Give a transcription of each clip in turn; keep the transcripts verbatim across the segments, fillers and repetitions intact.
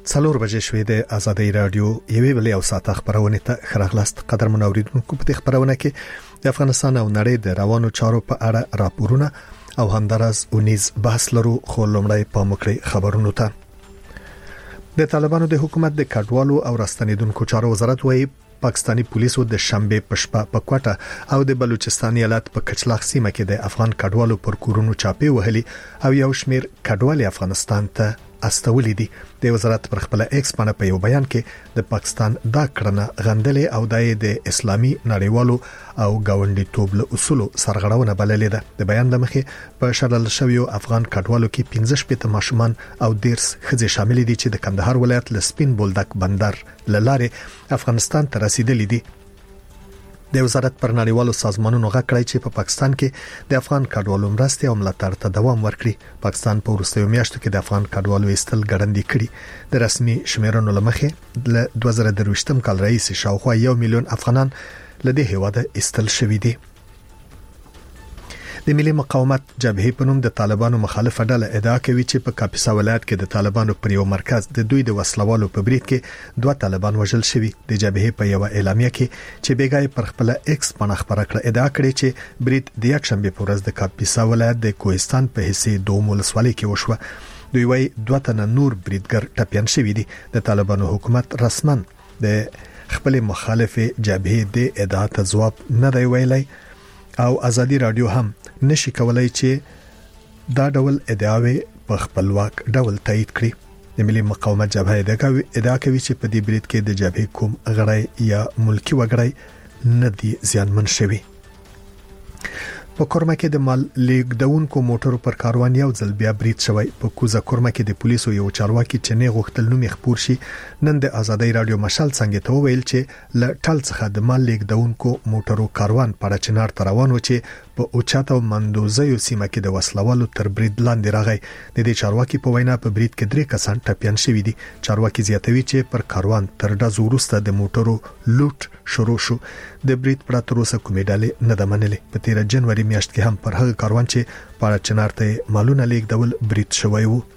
څلور بجې شوې د آزادۍ رادیو یوې بلې او ساعت خبرونه ته خراغلاست قدر منوریدونکو په خبرونه کې د افغانستان او نړۍ د روانو چارو په اړه راپورونه او همدارس اونیز بحث لرو. خو لومړی په مکړی خبرونو ته د طالبانو د حکومت د کډوالو او راستنیدونکو چارو وزارت وايي پاکستانی پولیسو د شنبه پښپا په کوټه او د بلوچستان ایالت په کچلاغ سیمه کې د افغان کډوالو پر کورونو چاپی وهلي او یو شمیر کډوالي افغانستان ته استولې دي. د وزارت پر خپل ایکس باندې په یو بیان کې د پاکستان دا کړنه غندلې او د اسلامي نړیوالو او گاونډي توب له اصول سرغړونه بللې ده. د بیان لمخې په شړل شویو افغان کډوالو کې پنځه شپږ ماشومان او دیرس خځې شامل دي چې د کندهار ولایت له سپین بولدک بندر لاره افغانستان ته رسیدلې دي. د وزارت پر نړیوالو سازمانونو غږ چې په پاکستان کې د افغان کډوالو مرستې او ملاتړ ته دوام ورکړي. پاکستان په وروستیو میاشتو کې د افغان کډوالو ایستل ګړندې کړي. د رسمي شمیرنو لمخې له دوه زره درویشتم کال رئیس شاوخوا یو میلیون افغانان لدې هواده ایستل شوي دي. د ملي مقاومت جبهې په نوم د طالبانو مخالفه ډله ادعا کوي چې په کاپیسا ولایت کې د طالبانو پر یو مرکز د دوی د وسلوالو په بریټ کې دوه طالبان وژل شوي. د جبهې په یو اعلامیه کې چې بیګای پر خپل ایکس باندې خبره کړه ادعا کړې چې بریټ د یک شنبه په ورځ د کاپیسا ولایت د کوهستان په حصے دوم ولسوالۍ کې وشوه. دوی وايي دوه تنه نور بریټګر ټپيان شوي دي. د طالبانو حکومت رسمن د خپل مخالفه جبهې د ادعا ته ځواب نه دی ویلي او ازادي رادیو هم نشي کولای چې دا ډول ادعاوې په خپلواک ډول تایید کړي. د ملي مقاومت جبهه ادعا کوي چې په دې بریټ کې د جبهې کوم غړی یا ملکی وګړی نه دي زیانمن شوي. په کورما کې د مال لیږدونکو موټرو پر کاروان یو ځل بیا بریټ شوی. په کوزه کورما کې د پولیسو یو چارواکي چې نه غوښتل نوم خبر شي نن د آزادۍ رادیو مشال څنګه ته ویل چې ل ټل څخه د مال لیږدونکو موټرو کاروان په چنار تر روان و چې په اوچاته مندوزیو سیمه کې د وسلوالو تر برید لاندې راغی. د دې چارواکي په وینا په برید کې درې کسان ټپيان شوي دي. چارواکي زیاتوي چې پر کاروان تر ډزو وروسته د موټرو لوټ شروع شو. د برید پر تر اوسه کومې ډلې نه د منلې. په تیر جنوري میاشت کې هم پر هغه کاروان چې په چنار ته مالونه لیږدول برید شوی وو.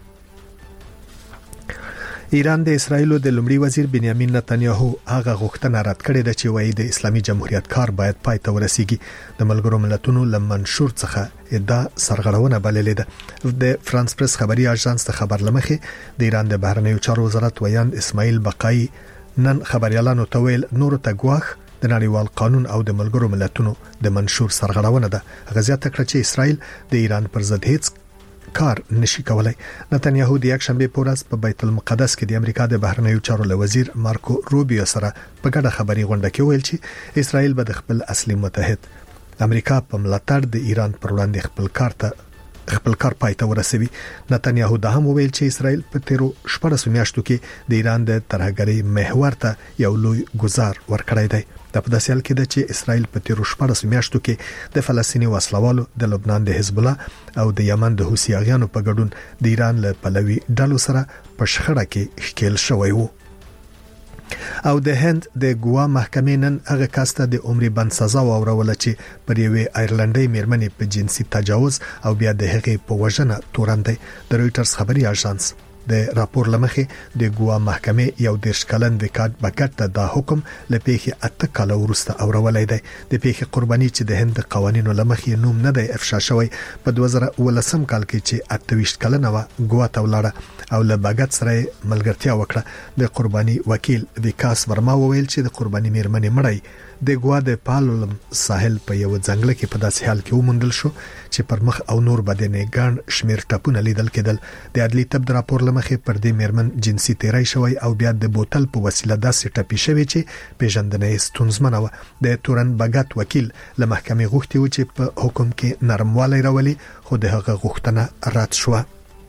ایران د اسرایل د لومړي وزیر بنیامین نتنیاهو هغه غوښتنه رد کړې ده چې وایي د اسلامي جمهوریت کار باید پای ته ورسیږي. د ملګرو ملتونو لمنشور څخه ادعا سرغړونه بللې ده. د فرانس پریس خبري اژانس ته خبر لمخې د ایران د بهرنیو چارو وزارت ویان اسماعیل بقای نن خبريالانو ته ویل نور ته ګواخ د نړیوال قانون او د ملګرو ملتونو د منشور سرغړونه ده. غزيات کړ چې اسرایل د ایران پر ضد هیڅ کار نشي کولای. نتنیاهو د یک شنبه په ورځ په بیت المقدس کې د امریکا د بهرنیو چارو له وزیر مارکو روبیو سره په ګډه خبري غونډه کې ویل چې اسرایل به د خپل اصلي متحد امریکا په ملاتړ د ایران پر وړاندې خپل کار ته خپل کار پای ته ورسوي. نتنیاهو دا هم ویل چې اسرایل په تیرو شپږ میاشتو کې د ایران د ترهګرۍ محور ته یو لوی گزار ورکړی دی. د په داسې حال کې ده چې اسرایل په تیرو شپږ میاشتو کې د فلسطیني وسلوالو د لبنان د حزب الله او د یمن د حوثي اغیانو په ګډون د ایران له پلوي ډلو سره په شخړه کې ښکیل شوی وو. او د هند د ګوا محکمې نن هغه کس ته د عمر بند سزا واوروله چې پر یوې آیرلندۍ میرمنې په جنسي تجاوز او بیا د هغې په وژنه تورن دی. د رويټرز خبري اژانس د راپور لمخې د ګوا محکمې یو دیرش کلن وکټ بکټ ته دا حکم لپیخي اته کال ورسته اورولای دی. د پیخي قرباني چې د هند قوانینو لمخې نوم نه دی افشا شوی. په دوه زره ولسم کال کې چې اته ویشت کلن و ګوا ته ولاړه او له بغت سره ملګرتیا وکړه. د قرباني وکیل وکاس ورما وویل چې د قرباني میرمنې مړی د ګوا د پالولم ساحل په یو ځنګل کې په داسې حال کې ومندل شو چې پر مخ او نور بدنې ګڼ شمیر ټاپونه لیدل کېدل. د عدلي تب د راپور لمخې پر دې میرمن جنسي تیرای شوی او بیا د بوتل په وسیله داسې ټاپي شوی چې پیژندنې ستونزمنه و. د تورن بغت وکیل له محکمې غوښتي و چې په حکم کې نرموالی راولي خو د هغه غوښتنه رد شوه.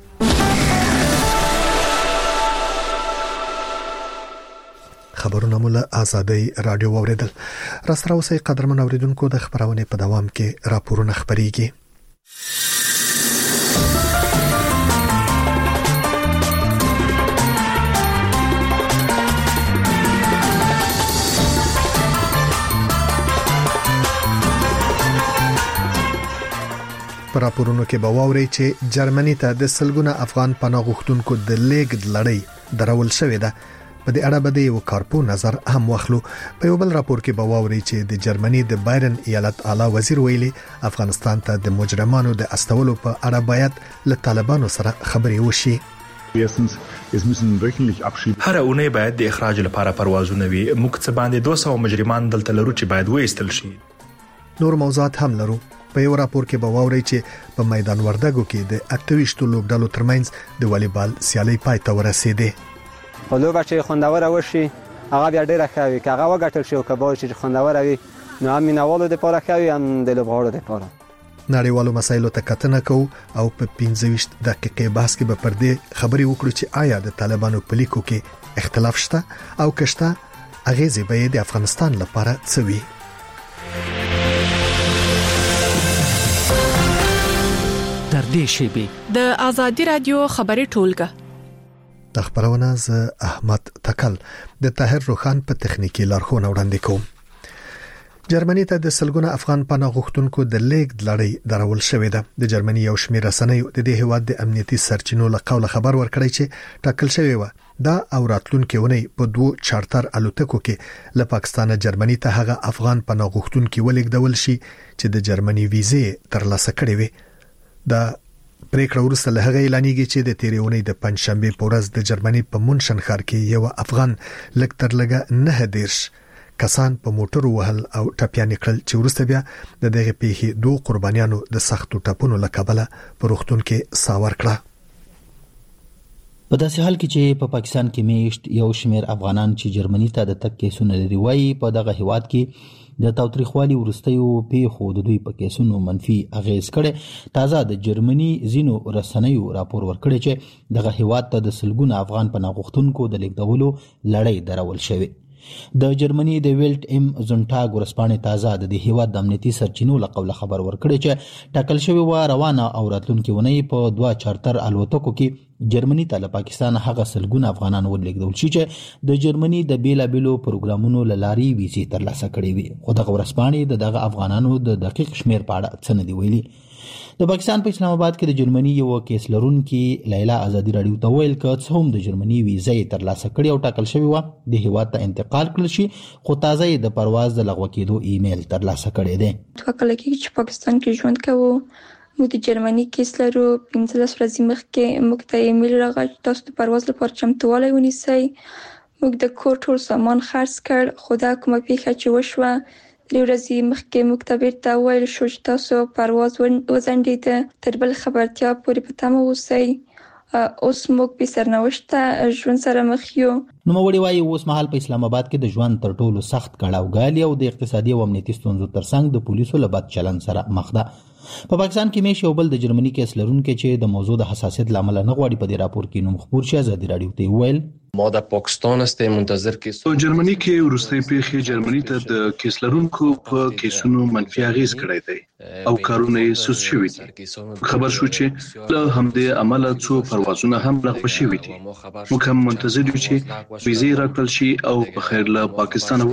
خبرونه مول آزادۍ رادیو اوریدل. راستراو سي قدرمن اوریدونکو د خبرونه په دوام کې راپورونه خبريږي. په راپورونو کې به واوري چې جرمني ته د سلګونه افغان پناه غوښتونکو د لیږد لړۍ درول شوې ده. په دې اړه به د یو کارپو نظر هم واخلو. په یو بل راپور کې به واوري چې د جرمني د بایرن ایالت اعلی وزیر ویلي افغانستان ته د مجرمانو د استولو په اړه باید له طالبانو سره خبرې وشي. هر اونۍ باید د اخراج لپاره پروازونه وي. موږ څه باندې دوه سوه مجرمان دلته لرو چې باید وایستل شي. نور موضوعات هم لرو. په یو راپور کې به واوري چې په میدان وردګو کې د اته ویشت لوبډالو ترمنځ د والیبال سیالي پای ته ورسېده. خو لوبه چې خوندوره وشي هغه بیا ډیره ښه وي. که هغه وګټل شي او که به چې خوندوره وي نو هم مینوالو دپاره ښه وي هم د لوبغاړو دپاره. نړیوالو مسایلو ته کتنه کوو او په پنځه ویشت دقیقې بحث کې به پر دې خبرې وکړو چې آیا د طالبانو په لیکو کې اختلاف شته او که شته اغیزې به د افغانستان لپاره څه وي. تر دې شیبې د آزادي رادیو خبري ټولګه د خبرونه ز احمد تکل د طاهر روخان په تخنیکی لارښوونه وړاندې کوم. جرمني ته د سلګونه افغان پناه غوښتونکو د لیږد لړۍ درول شوې ده. د جرمني یو شمېر رسنیو د دې هیواد د امنیتي سرچینو له قوله خبر ورکړی چې ټاکل شوی و دا او راتلونکي ونی په دوه چارټر الوتکو کې له پاکستان جرمني ته هغه افغان پناه غوښتونکو ولېږدول شي چې د جرمني ویزې ترلاسه کړې وي. دا پریکړه ورسته له هغه اعلانېږي چې د تیریونی د پنځشنبه په ورځ د جرمني په مونشن ښار کې یو افغان لک تر لګه نه دیرش کسان په موټر وهل او ټپيان کړل چې ورسته بیا د دغه پیښې دوه قربانیانو د سختو ټپونو له کبله په روغتون کې ساور کړه. په داسې حال کې چې په پا پاکستان کې میشت یو شمېر افغانان چې جرمني ته د تک کیسونه لري وایي په دغه هیواد کې د تاوتریخوالي ورستیو پیښو د دوی په کیسونو منفي اغیز کړي. تازه د جرمني زینو رسنیو راپور ورکړي چې دغه هیواد ته د سلګونه افغان پناه غوښتونکو د لیږدولو لړۍ درول شوې. د جرمني د ویلټ ام زونټاګ ورسپانې تازه د دې هیواد د امنیتي سرچینو له قوله خبر ورکړي چې ټاکل شوی و روانه او راتلونکي ونی په دوه چارټر الوتکو کې جرمني ته له پاکستان هغه سلګونه افغانان ولېږدول شي چې د جرمني د بیلابېلو پروګرامونو له لارې ویزې ترلاسه کړې وي. خو دغه ورسپانې د دغه افغانانو د دقیق شمېر په اړه څه نه دي ویلي. د پاکستان په اسلام آباد کې د جرمني یو کیس لرونکي لیلا آزادي رادیو ته ویل که څه هم د جرمني ویزې ترلاسه کړې او ټاکل شوی و د هیواد ته انتقال کړل شي خو تازه د پرواز د لغوه کېدو ایمیل ترلاسه کړی دی. کله چې پاکستان کې ژوند کوو موږ د جرمني کیس لرو. پنځلس ورځې مخکې موږ ته ایمیل راغی تاسو د پرواز لپاره چمتووالی ونیسئ. موږ د کور ټول سامان خرڅ کړ خو دا کومه پیښه چې وشوه درې ورځې مخکې موږ ته بیرته وویل شو چې تاسو پرواز وځنډېده. تر بل خبرتیا پورې په تمه اوسئ. اوس موږ په سرنوشته ژوند سره مخ یو. نوموړي وايي اوس مهال په اسلام آباد کې د ژوند تر ټولو سخت کړاوګالي او د اقتصادي او امنیتي ستونزو ترڅنګ د پولیسو له بد چلند سره مخ ده. په پاکستان کې مې شو بل د جرمني کیس لرونکي چې د موضوع د حساسیت لامل نه غواړي په دې راپور کې نوم خبر شي آزادي رادیو ته ویل ما د پاکستان است منتظر کیس په جرمني کې ورستۍ پیښې جرمني ته د کیس لرونکو په کیسونو منفي اغیز کړی دی او کارونه یې سوس شوي دي. خبر شو چې له همدې عمله څو پروازونه هم لغوه شوي دي. موږ هم منتظر یو چې ویزې راکړل شي او په خیر له پاکستان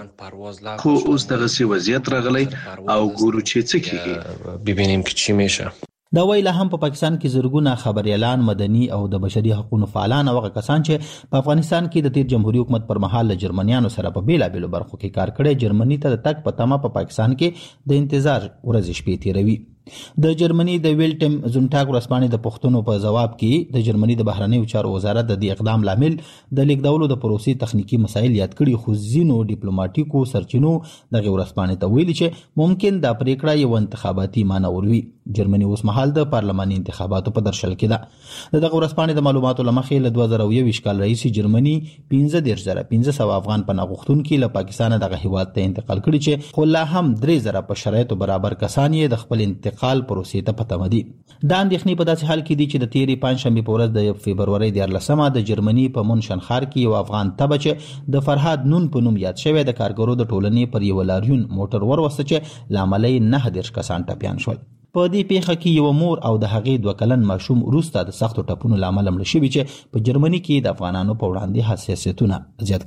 ووځو. خو اوس دغسې وضعیت راغلی او ګورو چې څه کیږي ببینیم که چی میشه. دا ویله هم په پاکستان کې زرګونه خبريالان مدني او د بشري حقوقو فعالان او کسان چې په افغانستان کې د تیر جمهوریت حکومت پر مهال له جرمنیانو سره په بیلابېلو برخو کې کار کړی جرمني ته د تک په تمه په پاکستان کې د انتظار ورځ شپې تیروي. د جرمني د ویلټم زونټاګ ورسپانې د پښتنو په جواب کې د جرمني د بهرنیو چارو وزارت د دې اقدام لامل د لیکدولو د پروسې تخنیکی مسایل یاد کړي خو ځینو ډیپلوماټیکو سرچینو دغه ورسپانې ته ویلي چې ممکن دا پریکړه یو انتخاباتي معنی وروي. جرمني اوس مهال د پارلماني انتخاباتو په درشل کې ده. دغه ورسپانې د معلوماتو لمخې له دوه زره یو کال رئیس جرمني پنځه دېرش زره پنځه سوه افغان پناه غوښتونکي له پاکستان دغه هیواد ته انتقال کړي چې خو لا هم درې زره په شرایطو برابر کسان یې د خپل انتقال پروسې ته پته مدي. دا اندېښنې په داسې حال کې دي چې د تیرې پنځشنبې په ورځ د فبرورۍ دیارلسمه د جرمني په مونشن ښار کې یو افغان تبه چې د فرهاد نون په نوم یاد شوی د کارګرو د ټولنې پر یو لاریون موټر وروسته چې له امله یې نهه دېرش کسان ټپیان شول. په دې پیښه کې یو مور او د هغې دوه کلن ماشوم وروسته د سختو ټپونو له امله مړه شوي چې په جرمني کې د افغانانو په وړاندې حساسیتونه زیات کړل.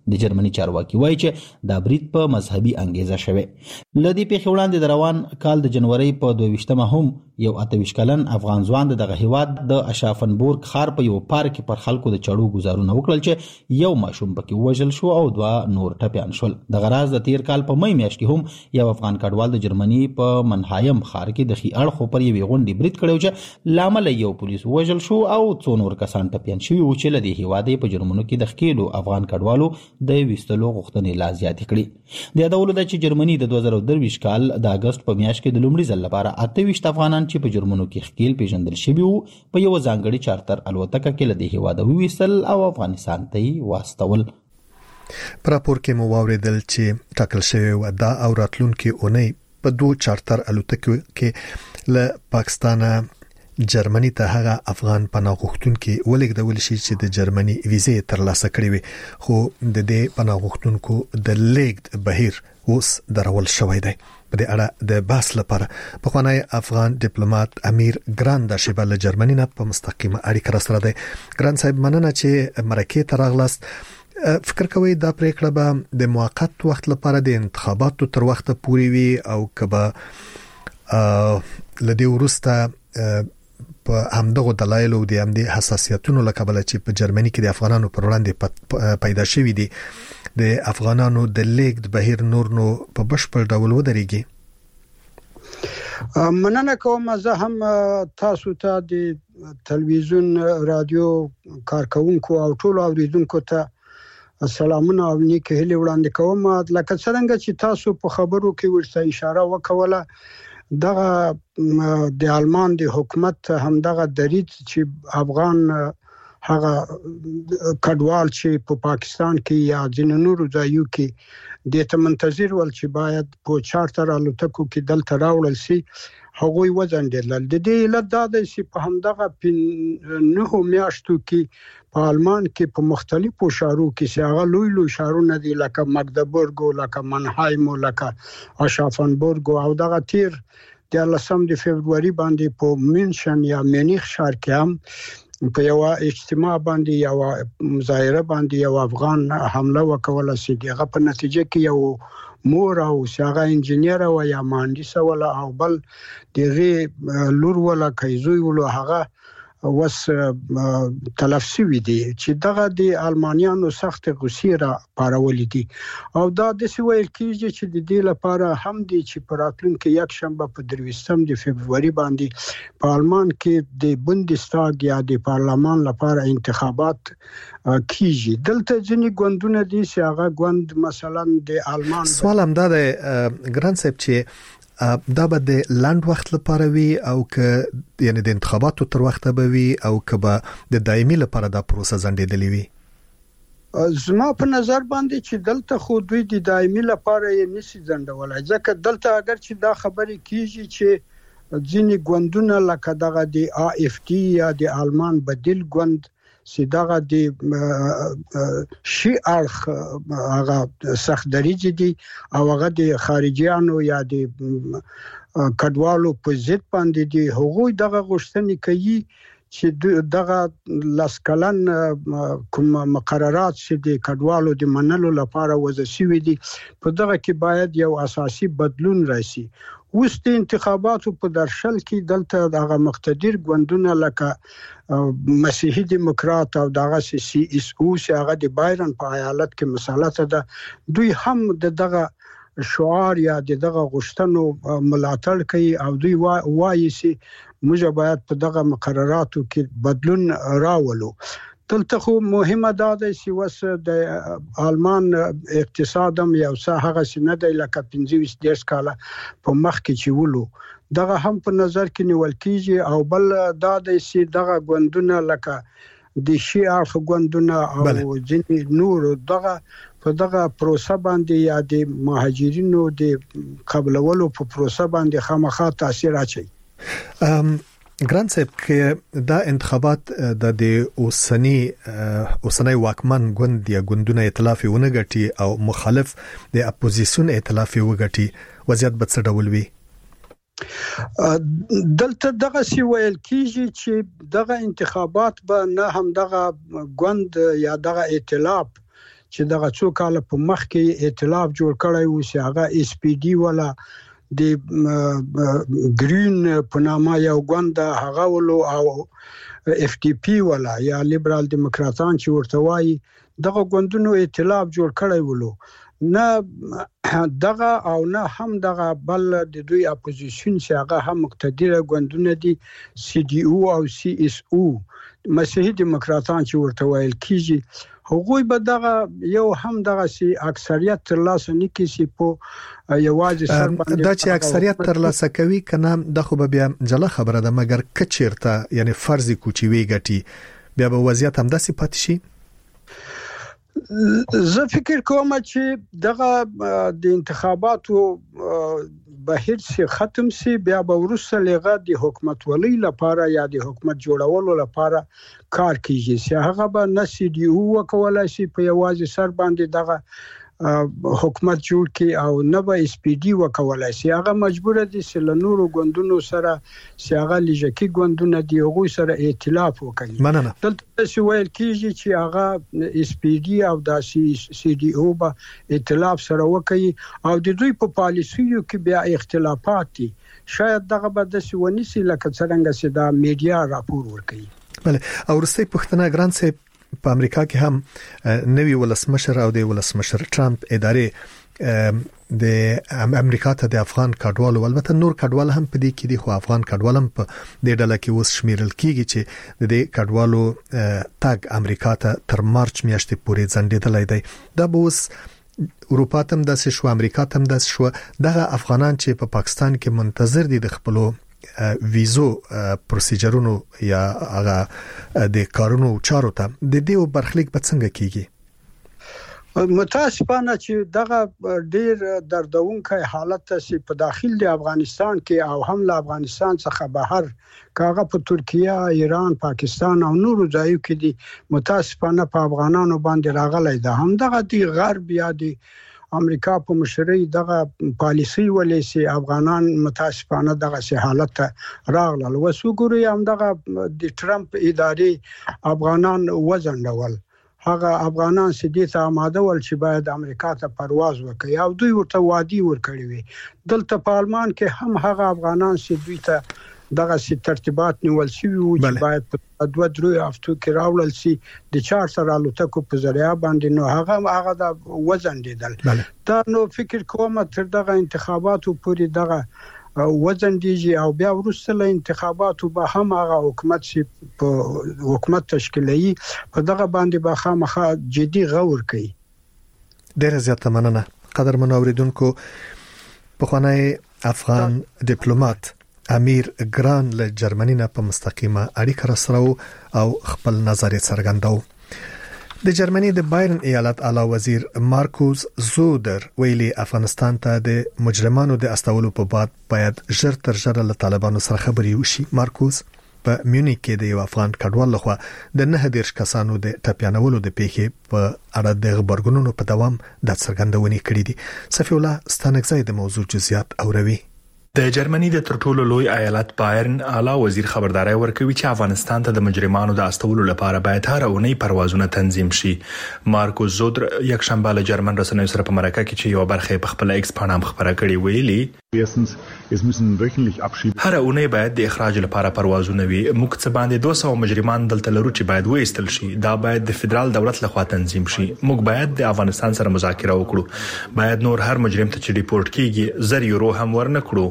د جرمني چارواکي وایي چې دا برید په مذهبي انګیزه شوی. لدی پیښې وړاندې د روان کال د جنوري په دوه ویشتمه هم یو اته ویشت کلن افغان ځوان دغه هیواد د اشافنبورګ ښار په یو پارک کې پر خلکو د چړو گزارونه وکړل چې یو ماشوم پکې وژل شو او دوه نور ټپیان شول. دغه راز د تیر کال په مې میاشت کې هم یو افغان کډوال د جرمني په منهایم ښار کې د خي اړخو پر یوې غونډې برید کړی چې لامل یو پولیس وژل شو او څو نور کسان ټپیان شوي وو چې لدی هیواد په جرمنو کې د ښکېلو افغان کډوالو د ویستلو غوښتنې لا زیاتې کړي. د یادولو ده چې جرمني د دوه زره درویشت کال د اګست په میاشت کې د لومړي ځل لپاره اته ویشت افغانان چې په جرمنو کې ښکېل پیژندل شوي وو په یو ځانګړي چارتر الوتکه کې له دې هیواده وویستل او افغانستان ته یې واستول. په راپور کې مو واوریدل چې ټاکل شوی و دا او راتلونکي اونۍ په دوه چارتر الوتکو کې له پاکستانه جرمني ته هغه افغان پناه غوښتونکو ولېږدول شي چې د جرمني ویزې ترلاسه کړې وي، خو د دې پناه غوښتونکو د لیږد بهیر اوس درول شوی دی. په دې اړه د بحث لپاره پخوانی افغان ډیپلوماټ امیر ګران د شیبه له جرمني نه په مستقیمه اړیکه را سره دی. ګران صاحب، مننه چې مرکه ته راغلاست. فکر کوي دا پریکړه به د موقت وخت لپاره د انتخاباتو تر وخته پورې وي او کبه لدی ورسته په همدغه دلایل او د همدې حساسیتونو لکبل چې په جرمني کې د افغانانو پر وړاندې پیدا شوی دي د افغانانو د لیږد بهیر نور نو په بشپړ ډول ودرېږي. مننه کوم. زه هم تاسو ته د تلویزیون رادیو کارکونکو او ټول اوریدونکو ته سلامونه او نیکه هیله وړاندې کوم. لکه څنګه چې تاسو په خبرو کې ورته اشاره وکوله، دغه د آلمان د حکومت هم دغه درید چې افغان هغه کډوال چې په پاکستان کې یا ځینو نورو ځایو کې د ته منتظر ول چې باید په چارتر الوتکو کې دلته راوړل شي، هغوی وځنډېدل. د دې علت دا دی چې په همدغه نهو میاشتو کې په آلمان کې په مختلفو ښارو کې چې هغه لوی لوی ښارونه دي لکه مګدبورګ، لکه منهایم، لکه اشافنبورګ او دغه تیر د لسم د فبروري باندې په مینشن یا مینیخ ښار کې هم په یو اجتماع باندې یو مظاهره باندې یو افغان حمله وکوله چې دغه په نتیجه کې یو مور او شاغه انجنیر او یا مهندس ولا او بل دغه لور ولا کایزوی ولا هغه وس تلف شوی دي چې دغه د المانیانو سخت غوسې را پارولې دي او دا د سویل کېږي چې د دې لپاره هم دي چې په راتلونکي یک شنبه په درویشتم د فبروري باندې په آلمان کې د بوندستاګ یا د پارلمان لپاره انتخابات کیږي. دلته ځینې ګوندونه دي چې هغه ګوند مثلا د آلمان سوال هم دا دی ګران صاحب چې دا به د لاند وخت لپاره وي او که یعنی د انتخاباتو تر وخته به وي او که به د دایمي لپاره دا پروسه ځنډېدلې وي. زما په نظر باندې چې دلته خو دوی د دایمي لپاره یې نشي ځنډولای، ځکه دلته اگر چې دا خبرې کیږي چې ځینې ګوندونه لکه دغه د ا اف ټي یا د آلمان بدیل ګوند چې دغه د شي اړخ هغه سخت دریجه دي او هغه د خارجيانو یا د کډوالو په ضد باندې دي، هغوی دغه غوښتنې کوي چې دغه لاسکلن کوم مقررات چې د کډوالو د منلو لپاره وضع شوي دي په دغه کې باید یو اساسي بدلون راشي. اوس د انتخاباتو په درشل کې دلته دغه مقتدر ګوندونه لکه مسیحي دیموکرات او دغه سی اس او چې هغه د بایرن په ایالت کې مسالته ده، دوی هم دغه شعار یا دغه غوښتنو ملاتړ کوي او دوی وایي چې موږ باید په دغه مقرراتو کې بدلون راولو. دلته خو مهمه ده چې وس د آلمان اقتصاد هم یو څه هغه سینه دی لکه پنځه ویشت کاله په مخ کې چې ولو، دغه هم په نظر کې نیول کیږي. او بل دا دی چې دغه ګوندونه لکه د شیعه ګوندونه او ځینې نور دغه په دغه پروسه باندې یا د مهاجرینو د قبلولو په پروسه باندې خامخا تاثیر اچي. ګران صاحب که دا انتخابات د اوسنی اوسنی واکمن ګوند یا ګوندونه ائتلاف ونه ګټي او مخالف د اپوزیشن ائتلاف وګټي، وضعیت به څه ډول وي؟ دلته دغه سی ویل کیږي چې دغه انتخابات به نه هم دغه ګوند یا دغه ائتلاف چې دغه څو کال په مخ کې ائتلاف جوړ کړی و چې هغه اس پی ډي ولا د گرین په نامه یو ګوند هغه ولو او اف ټي پی ولا یا لیبرال دیموکراتان چې ورته وایي دغه ګوندونو ائتلاف جوړ کړی ولو نه دغه او نه هم دغه بل د دوی اپوزیشن چې هغه هم مقتدره ګوندونه دي سی ډي او او سی اس او مسیحي دیموکراتان چې ورته ویل کیږي هغوی به دغه یو هم دغه سي اکثریت تر لاسه نکي سي په یوازې سر باندې دا چې اکثریت تر لاسه کوي کنه د خو به بیا جلا خبره ده مګر کچیرته یعنی فرض کوچی وی غټي بیا به وضعیت هم داسې پاتې شي. زه فکر کوم چې دغه د انتخاباتو بهیر سي ختم سي بیا به ورسره لغه د حکومت ولې لپاره یا د حکومت جوړولو لپاره کار کیږي چې هغه به نسي دی او کولای شي په یوازې سر باندې دغه حکومت جوړ کی او نه به اس پی ډي وکولای شي هغه مجبور دي چې له نورو ګوندونو سره چې هغه لږکي ګوندونه دی هغه سره ائتلاف وکړي. مننه. دلته چې ویل کیږي چې هغه اس پی ډي او د سی ډي او به ائتلاف سره وکړي او د دوی په پالیسیو کې بیا اختلافات دي شاید دغه به د سونیسي لکه څنګه چې د میډیا راپور ورکړي. بله او ورسته پښتنه ګران سه په امریکا کې هم نوی ولسمشر او د ولسمشر ټرمپ ادارې د امریکا ته د افغان کډوالو البته نور کډوال هم په دې کې دي خو افغان کډوال هم په دې ډله کې اوس شمیرل کیږي چې د دې کډوالو تاګ امریکا ته تر مارچ میاشتې پورې ځنډېدلای دی. دا به اوس اروپا ته هم داسې شو امریکا ته هم داسې شو دغه افغانان چې په پا پاکستان کې منتظر دي د خپلو ویزو پروسیجرونو یا هغه د کارونو چارو ته د دې برخلیک به څنګه کیږي؟ متاسفانه چې دغه ډیر دردونکې حالت چې په داخل د افغانستان کې او هم له افغانستان څخه بهر کاغه په ترکیه، ایران، پاکستان او نورو ځایو کې دي متاسفانه په افغانانو باندې راغلی ده. هم دغه دی غرب یا دی امریکا په مشرۍ دغه پالیسی ولې سي افغانان متاسفانه دغه سي حالت راغلل وسوګوري هم دغه د ټرمپ ادارې افغانان وزنډول هغه افغانان سدي ته آماده ول چې باید امریکا ته پرواز وکړي او دوی ورته وادي ورکړي وي. دلته په آلمان کې هم هغه افغانان سدي ته دغه سي ترتیبات نیول شوی وو چې باید په دوه درې هفتو کې راولل شي د چار سره الوتکو په ذریعہ باندې نو هغه هغه د وزن دیدل دا نو فکر کوم تر دغه انتخاباتو پورې دغه وزن دیږي او بیا وروسته له انتخاباتو به هم هغه حکومت شي په حکومت تشکیلي په دغه باندې به خامخا جدي غور کوي. ډیر زیاته مننه قدر منوریدونکو. په خانه افغان ډیپلوماټ امیر ګران له جرمني نه په مستقیمه اړیکه رسرو او خپل نظر څرګنداو. د جرمني د بایرن ایالت اعلی وزیر مارکوس زودر ویلي افغانستان ته د مجرمانو د استولو په باب باید ژر تر ژره له طالبانو سره خبري وشي. مارکوس په میونیک کې د یو افغان کډوال لخوا د نه دیرش کسانو د ټپیانولو د پیښې په اړه د خبرګونونو په دوام د څرګندونې کړې دي. صفی الله ستانکزی د موضوع جزئیات اوروي. د جرمني د تر ټولو لوی ایالت بایرن اعلی وزیر خبرداري ورکوي چې افغانستان ته د مجرمانو د استولو لپاره باید هر اونۍ پروازونه تنظیم شي. مارکوس زودر یک شنبه له جرمن رسنیو سره په مرکه کې چې یو برخه په خپل ایکس پاڼه خبره کړې ویلي هر اونۍ باید د اخراج لپاره پروازونه وي. موږ څه باندې دوه سوه مجرمان دلته لرو چې باید وایستل شي. دا باید د فدرال دولت لخوا تنظیم شي. موږ باید د افغانستان سره مذاکره وکړو. باید نور هر مجرم ته چې ریپورت کیږي زر یورو هم ورنکړو.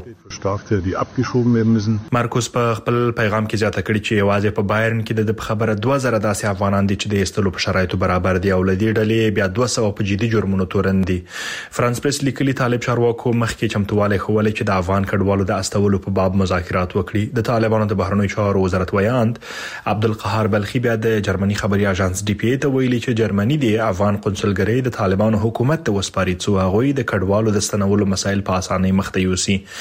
مارکوس په خپل پیغام کې زیاته کړی چې یوازې په بایرن کې د خبره دوه زره داسې افغانان دي چې د ایستلو په شرایطو برابر دي او لدی ډلې بیا دوه سوه په جدي جرمونو تورن دي. فرانس پریس لیکلي طالب چارواکو مخکې چمتواله خوله چې د افغان کډوالو د استولو په باب مذاکرات وکړي. د طالبانو د بهرنیو چارو وزارت ویاند عبدالقهار بلخي بیا د جرمني خبري اژانس ډي پی ته ویلي چې جرمني د افغان قونسلګرۍ د طالبانو حکومت ته وسپاري چې هغه د کډوالو د ستنولو مسایل په اسانۍ مخ ته یوسي.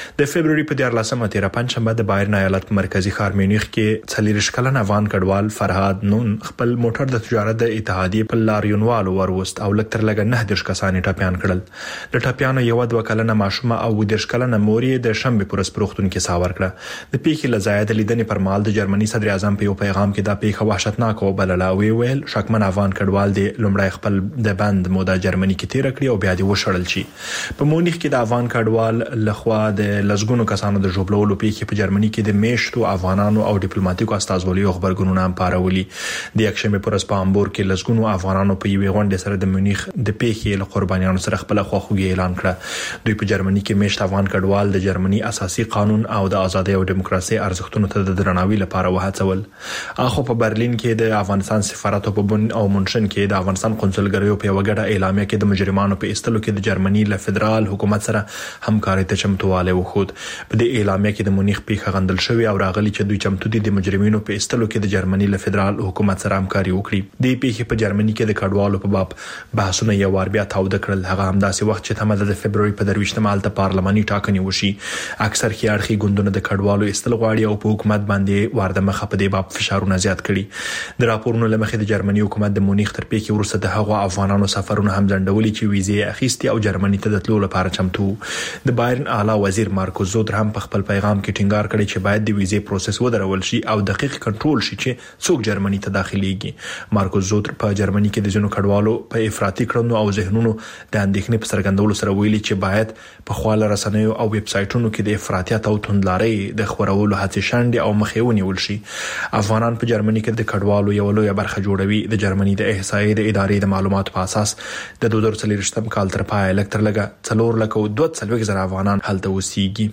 د فبرवरी په دیارلسمه تیر پنځشنبه د بایرن ایالت مرکزی ښار میونخ کې څلور کلن افغان کډوال فرهاد نون خپل موټر د تجارت د اتحادیې په لاریونوالو وروست او لکتر لګ نه د کسانې ټاپیان کړل. د ټاپیانو یو د وکلنه ماشومه او د کلنه موري د شنبه پر سپروختون کې ساور کړه. د پیښې لزاید لیدنې پر مال د جرمني صدر اعظم په یو پیغام کې دا پیښه وحشتناک او بللا وی ویل شکمن افغان کډوال د لومړی خپل د بند موده جرمني کې تیر کړی او بیا د وشړل شي. په مونیخ کې د افغان کډوال لخوا د لزګونو کسانو د جوړولو پیښې په جرمني کې د میشتو افغانانو او ډیپلوماټیکو استازولیو خبرګونونه هم پارولي. د یکشنبه پر ورځ په امبور کې لزګونو افغانانو په یوې غونډې سره د مونیخ د پیښې له قربانیانو سره خپل خواخوږي اعلان کړ. دوی په جرمني کې میشت افغان کډوال د جرمني اساسي قانون او د ازادۍ او دیموکراسي ارزښتونو ته د درناوي لپاره وهڅول. اخو په برلین کې د افغانستان سفارت په بن او منشن کې د افغانستان قونسلګریو په وګړه اعلامیه کې د مجرمانو په استلو کې د جرمني له فدرال حکومت سره همکاري ته چمتواله وخود. په دې اعلامیه کې د مونیخ پیښه غندل شوی او راغلي چې دوی چمتو دي د مجرمینو په استلو کې د جرمني له فدرال حکومت سره همکاري وکړي. د پیښې په جرمني کې د کډوالو په باب بحثونه یو وار بیا تاوده کړل. هغه هم داسې وخت چې تمه د فبرवरी په درويشتمه مال ته پارلماني ټاکنې وشي. اکثر خيارخي ګوندونه د کډوالو استل غواړي او په حکومت باندې وارده مخه په دې باب فشارونه زیات کړي. د راپورونو لمخې د جرمني حکومت د مونیخ تر پیښې وروسته د هغو افغانانو سفرونه هم ځنډولي چې ویزې اخیستي او جرمني ته د تلو لپاره چمتو. د بایرن اعلی وزیر مارکوس زودر هم په خپل پیغام کې ټینګار کړی چې باید د ویزې پروسس ودرول شي او دقیق کنټرول شي چې څوک جرمني ته داخليږي. مارکوس زودر په جرمني کې د ځینو کډوالو په افراطي کړنو او ذهنونو د اندېښنې په څرګندولو سره ویلي چې باید په خواله رسنیو او ویب سایټونو کې د افراطیت او توندلارۍ د خورولو هڅې شنډې او مخې ونیول شي. افغانان په جرمني کې د کډوالو یو لوی برخه جوړوي. د جرمني د احصایې د ادارې د معلوماتو په اساس د دوه زره څلور کال تر پای لکتر لګه څلور لک او دوه څلوېښت زره افغانان هلته اوسېږي.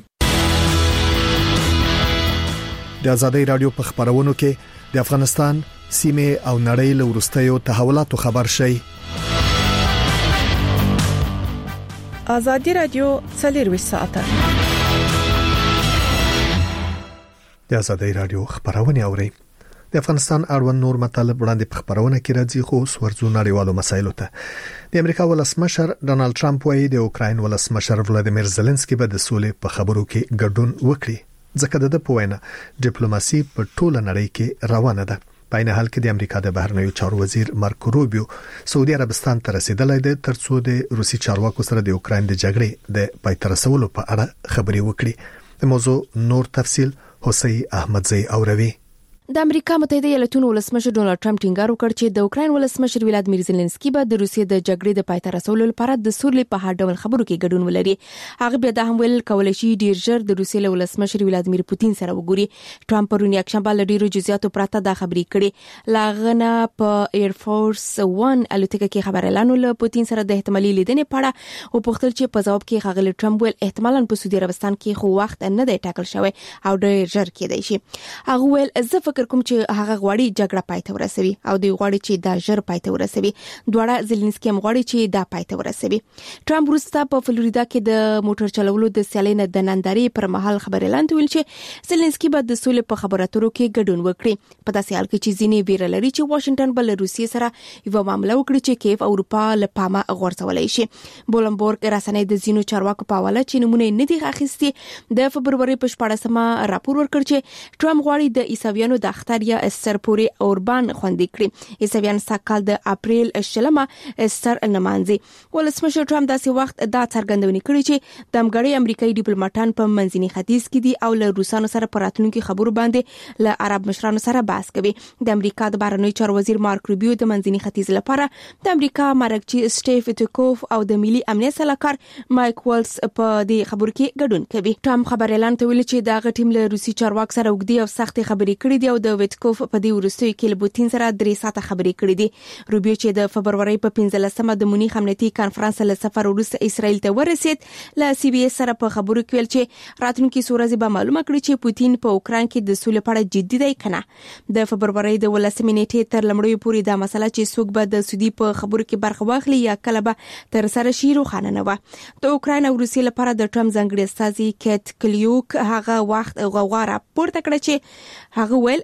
د ازادۍ رادیو په خبرونو کې د افغانستان سیمه او نړۍ له وروستیو تحولاتو خبر شي. ازادي رادیو څلور ساعته د ازادۍ رادیو خبرونه اوري. د افغانستان اړوند نور مطالب وړاندې په خبرونه کې راځي خو سورزو نړیوالو مسایلو ته. د امریکا ولسمشر ډونالد ټرمپ وايي د اوکراین ولسمشر ولادیمیر زيلنسکي به د سولې په خبرو کې ګډون وکړي ځکه د په وینا ډیپلوماسي په ټوله نړۍ کې روانه ده. په عین حال کې د امریکا د بهرنیو چارو وزیر مارکو روبیو سعودي عربستان ته رسیدلی دی ترڅو د روسي چارواکو سره د اوکراین د جګړې د پای ته رسولو په اړه خبرې وکړي. د موضوع نور تفصيل حسین احمدزی اوروي. د امریکا متحده ایالاتونو ولسمشر ډونالد ټرمپ ټینګار وکړ چې د اوکراین ولسمشر ولادیمیر زيلنسکي به د روسیې د جګړې د پای ته رسولو لپاره د سولې په هر ډول خبرو کې ګډون ولري. هغه بیا د هم ویل کولای شي ډیر ژر د روسیې ولسمشر ولادیمیر پوتین سره وګوري. ټرمپ پرون یکشنبه له ډیرو جزئیاتو پرته دا خبرې کړې. لاغنه په ایر فورس ون الوتکه کې خبر اعلان له پوتین سره د احتمالي لیدنې پاړه او پوښتل چې په ځواب کې خغل ټرمپ ویل احتمالاً په سعودي عربستان کې خو وخت نه دی ټاکل شوی او ډیر ژر کېدای شي. هغه ویل زه فکر کوم چې هغه غواړي جګړه پای ته ورسوي او دوی غواړي چې دا ژر پای ته ورسوي. دواړه زيلنسکي هم غواړي چې دا پای ته ورسوي. ټرمپ وروسته په فلوریدا کې د موټر چلولو د سیالۍ نه د نندارې پر مهال خبر اعلان ویل چې زيلنسکي به د سولې په خبرو اترو کې ګډون وکړي. په داسې حال کې چې ځینې ویره لري چې واشنگټن بل روسیې سره یو معاملې وکړي چې کیف اروپا له پامه غورځولای شي. بولمبورګ رسنۍ د ځینو چارواکو په حواله چې نمونه نه دي اخیستي د فبرवरी په شپاړسمه راپور ورکړ چې ټرمپ غواړي د عیسویانو د اختر یا سرپوري اوربان خوندې کړي. عیسویان سکهال د اپریل شلمه استر نمانځي. ولسمشر ټرمپ داسې وخت دا څرګندونې کړې چې د امګړې امریکایي ډیپلوماټان په منځني ختیځ کې دي او له روسانو سره پراتلونکو خبرو باندې له عرب مشرانو سره بحث کوي. د امریکا د بهرنیو چارو وزیر مارک روبیو د منځني ختیځ لپاره د امریکا مرکزی سټیف ویټکوف او د ملي امنیت سلاکار مایک والز په دې خبرو کې ګډون کوي. ټرمپ خبر اعلان ته ویل چې دا غټیم له روسي چارواک سره وګړي او سخت خبرې کړې دي او د ویټکوف په دې ورستوي کې له پوتین سره درې ساعته خبرې کړې دي. روبیو چې د فبرवरी په پنځلسمه د مونیخ امنیتي کانفرنس له سفر وروسته اسرائیل ته ورسید له سی بي اس سره په خبرو کې ویل چې راتلونکي سورزي به معلومه کړي چې پوتین په اوکران کې د سولې په اړه جدي دی کنه. د فبرवरी د ولسمې نیټه تر لمړی پورې دا مسله چې څوک به د سودي په خبرو کې برخه واخلي یا کله به تر سره شي روښانه نه و. د اوکران او روسیې لپاره د ټرمپ ځانګړي استازي کټ کلیوک هغه وخت غوغا راپورته کړ چې هغه ویل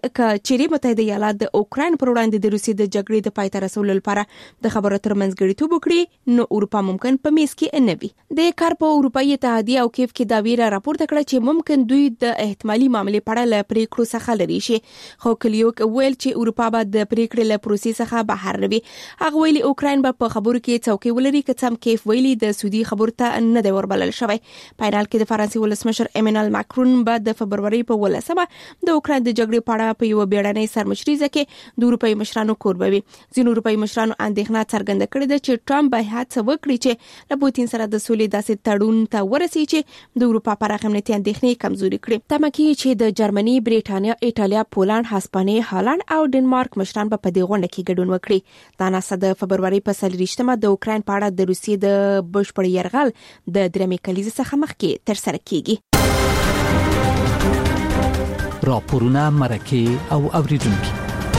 ک چیرې متحده ایالات د اوکراین پر وړاندې د روسیې د جګړې د پای ته رسولو لپاره د خبرو ترمنځ غړیتوب وکړي نو اروپا ممکن په میز کې نه وي. د کار په اروپאי اتحادیه او کیف کې دا ویره راپورته کړه چې ممکن دوی د احتمالي معاملې په اړه پریکړو څخه لري شي. خو کلیوک ویل چې اروپا به د پریکړې له پروسې څخه بهر نه وي. هغه ویلي اوکراین به په خبرو کې څوکۍ ولري که څم کیف ویلي د سعودي خبرو ته نه دی وربلل شوی. پاینل کې د فرانسې ولسمشر ایمانوئل ماکرون به د فبروري په ولسمه د اوکراین د جګړې په اړه په یو بیړنۍ سرمشريزه کې د اروپאי مشرانو کوربوي. ځینو اروپאי مشرانو اندېښنه څرګنده کړې ده چې ټرمپ به هڅه وکړي چې له پوتین سره د سولې داسې تړون ته ورسي چې د اروپا پراخ امنیتي اندېښنې کمزوري کړي. تمه کیږي چې د جرمني، بریټانیا، ایټالیا، پولند، هسپانیې، هالند او ډنمارک مشران به په دې غونډه کې ګډون وکړي. دا ناسا د فبروري په څلوېښتمه د اوکراین په اړه د روسیې د بشپړ یرغل د درېمې کلیزې څخه مخکې ترسره کیږي. راپورونه، مرکه او اوریدونکو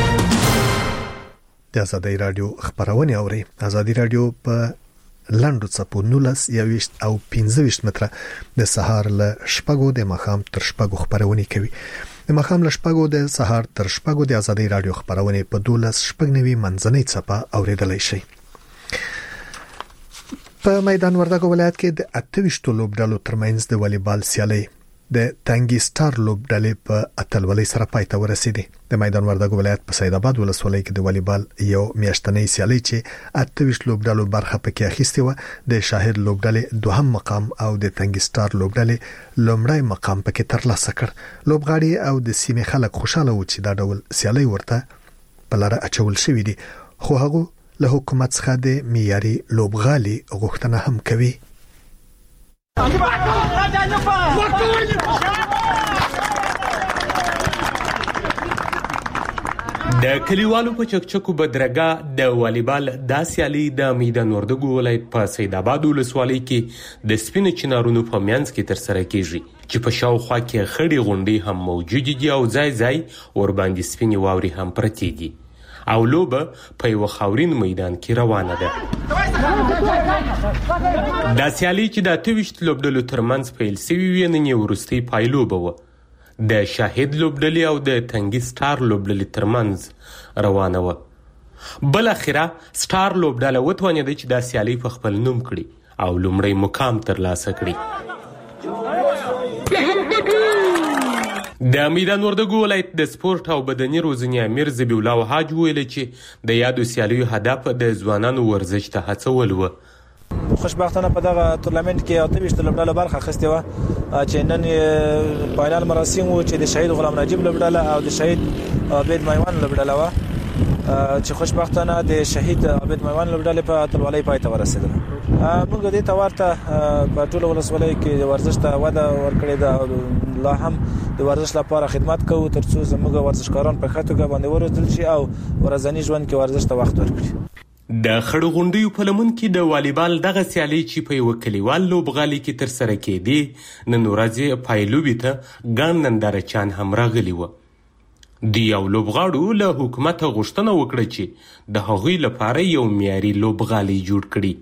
د ازادي رادیو خبرونه اوري. ازادي رادیو په لاندو څپو نولس یويشت او پنځه ویشت متره د سهار له شپږو د مخام تر شپږو خبرونه کوي. د مخام له شپږو د سهار تر شپږو د ازادي رادیو خبرونه په دولس شپږ نوي منځنۍ څپه اوریدلای شي. په میدان وردګو ولایت کې د اته ویشت لوبډالو ترمنځ د والیبال سیالي د تنګي سټار لوبډلې په اتلولۍ سره پای ته ورسېده. د میدان وردګو ولایت په سید آباد ولسوالۍ کې د والیبال یو میاشتنۍ سیالي چې اته ویشت لوبډالو برخه پکې اخیستې و د شاهد لوبډلې دوهم مقام او د تنګي سټار لوبډلې لومړی مقام پکې ترلاسه کړ. لوبغاړي او د سیمې خلک خوشاله و چې دا ډول سیالي ورته په لاره اچول شوې دي، خو هغه له حکومت څخه د معیاري لوبغالي غوښتنه هم کوي. د کلیوالو په چکچکو بدرګه د والیبال د سیالي د میدان وردګو ولایت په سید آباد ولسوالۍ کې د سپینو چنارونو په منځ کې ترسره کیږي چې په شاوخوا کې خړې غونډې هم موجود دي او ځای ځای ورباندې سپینې واورې هم پرتې دي او لوبه په یو خاورین میدان کې روانه ده. دا سیالي چې د اته ویشت لوبډلو ترمنځ پیل شوې وي نن یې وروستۍ پایلوبه وه. د شاهد لوبډلې او د تنګي سټار لوبډلې ترمنځ روانه وه. بالاخره سټار لوبډله وتوانېده چې دا سیالي په خپل نوم کړي او لومړی مقام ترلاسه کړي. د میدان وردګو ولایت د سپورت او بدني روزنې امیر ذبیح الله وحاج ویل چې د یادو سیالیو هدف د ځوانانو ورزش ته هڅول و. خوشبختانه په دغه تورنمنت کې اته ویشت لوبډله برخه اخیستې وه چې نن فاینال مراسم و چې د شهید غلام نجیب لوبډله او د شهید عبید میوان لوبډله وه چې خوشبختانه د شهید عبید میوان لوبډله په اتلولۍ پای ته ورسېدله. موږ دې ته ورته په ټول ولسوالۍ کې د ورزش ته وده ورکړې ده. لا هم د ورزش لپاره خدمت کوو ترڅو زموږ ورزشکاران په ښه توګه باندې وروزل شي او ورځني ژوند کې ورزش ته وخت ورکړي. د خړو غونډیو په لمن کې د والیبال دغه سیالي چې په یو کلیوال لوبغالي کې ترسره کېدې نن ورځې پایلوبې ته ګڼ نندارچیان هم راغلي وو. د یو لوبغاړو له حکومت غوښتنه وکړه چې د هغوی لپاره یو معیاري لوبغالي جوړ کړي.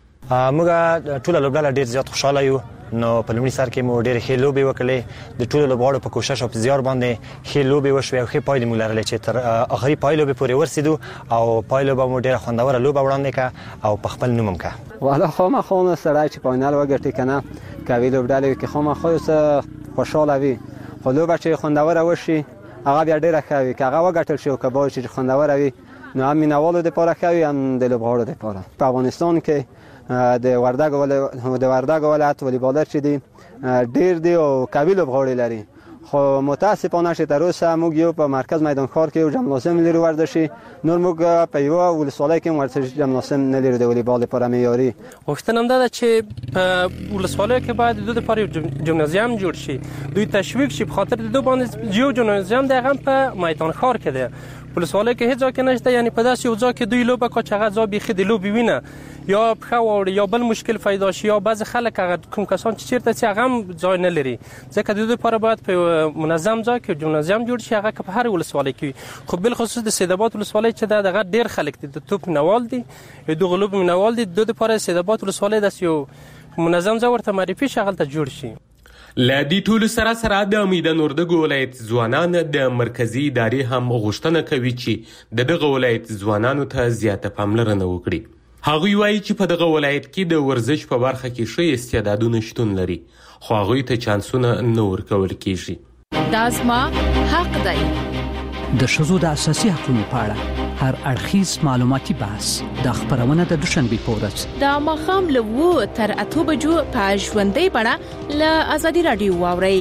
موږ ټول لوبډله ډېر زیات خوشاله یو. نو په لومړي سر کې مو ډېرې ښې لوبې وکړلې. د ټولو لوبغاړو په کوشش او په زیار باندې ښې لوبې وشوې او ښې پایلې مو لرلې چې تر آخري پایلوبې پورې ورسېدو او پایلوبه مو ډېره خوندوره لوبه وړاندې کړه او په خپل نوم هم کړه. والا خامخا نو سړی چې فاینال وګټي که نه کوي لوبډلې کې خامخا اوسه خوشحاله وي، خو لوبه چې خوندوره وشي هغه بیا ډېره ښه وي. که هغه وګټل شي او که باید چې خوندوره وي نو هم مینوالو دپاره ښه وي هم د لوبغاړو دپاره. په افغانستان کې د وردګو د وردګو ولایت والیبالر چې دي ډېر دي او قوي لوبغاړي لري، خو متاسفانه چې تر اوسه موږ یو په مرکز میدان ښار کې یو جمنازیم لرو ورزشي، نور موږ په یوه ولسوالۍ کې ورزشي جمنازیم نه لرو د والیبال لپاره معیاري. غوښتنه همدا ده چې په ولسوالیو کې باید د دوی لپاره یو جمنازیم جوړ شي، دوی تشویق شي، په خاطر د دوی باندې یو جمنازیم دی هغه په میدان ښار کې دی. ولسوالیو کې هیڅ ځای کې نشته، یعنی په داسې یو ځای کې دوی لوبه کوي چې هغه ځای بیخي د لوبې وینه یا پښه واوړي یا بل مشکل پیدا شي یا بعضې خلک هغه کوم کسان چې چېرته چې هغه هم ځای نه لري، ځکه د دوی لپاره باید په منظم ځای کې جمنازیم جوړ شي، هغه که په هر ولسوالۍ کې وي. خو بالخصوص د سید آباد ولسوالۍ چې ده دغه ډېر خلک دي د توپ مینوال دي، دغه لوبې مینوال دي، د دوی لپاره سید آباد ولسوالۍ داسې یو منظم ځای ورته معرفي شي، هغلته جوړ شي. ل دې ټولو سره سره د میدان وردګو ولایت ځوانان د مرکزی ادارې هم غوښتنه کوي چې د دغه ولایت ځوانانو ته زیاته پاملرنه وکړي. هغوی وایي چې په دغه ولایت کې د ورزش په برخه کې ښه استعدادونه شتون لري، خو هغوی ته چانسونه نه ورکول کیږي. دا زما حق دی. د ښځو د اساسي حقوقو په اړه هر اړخیز معلوماتي بحث د خبرونه د دوشنبه په ورځ د ماښام له وو تر اته بجو په ژوندۍ بڼه له ازادي رادیو واورئ.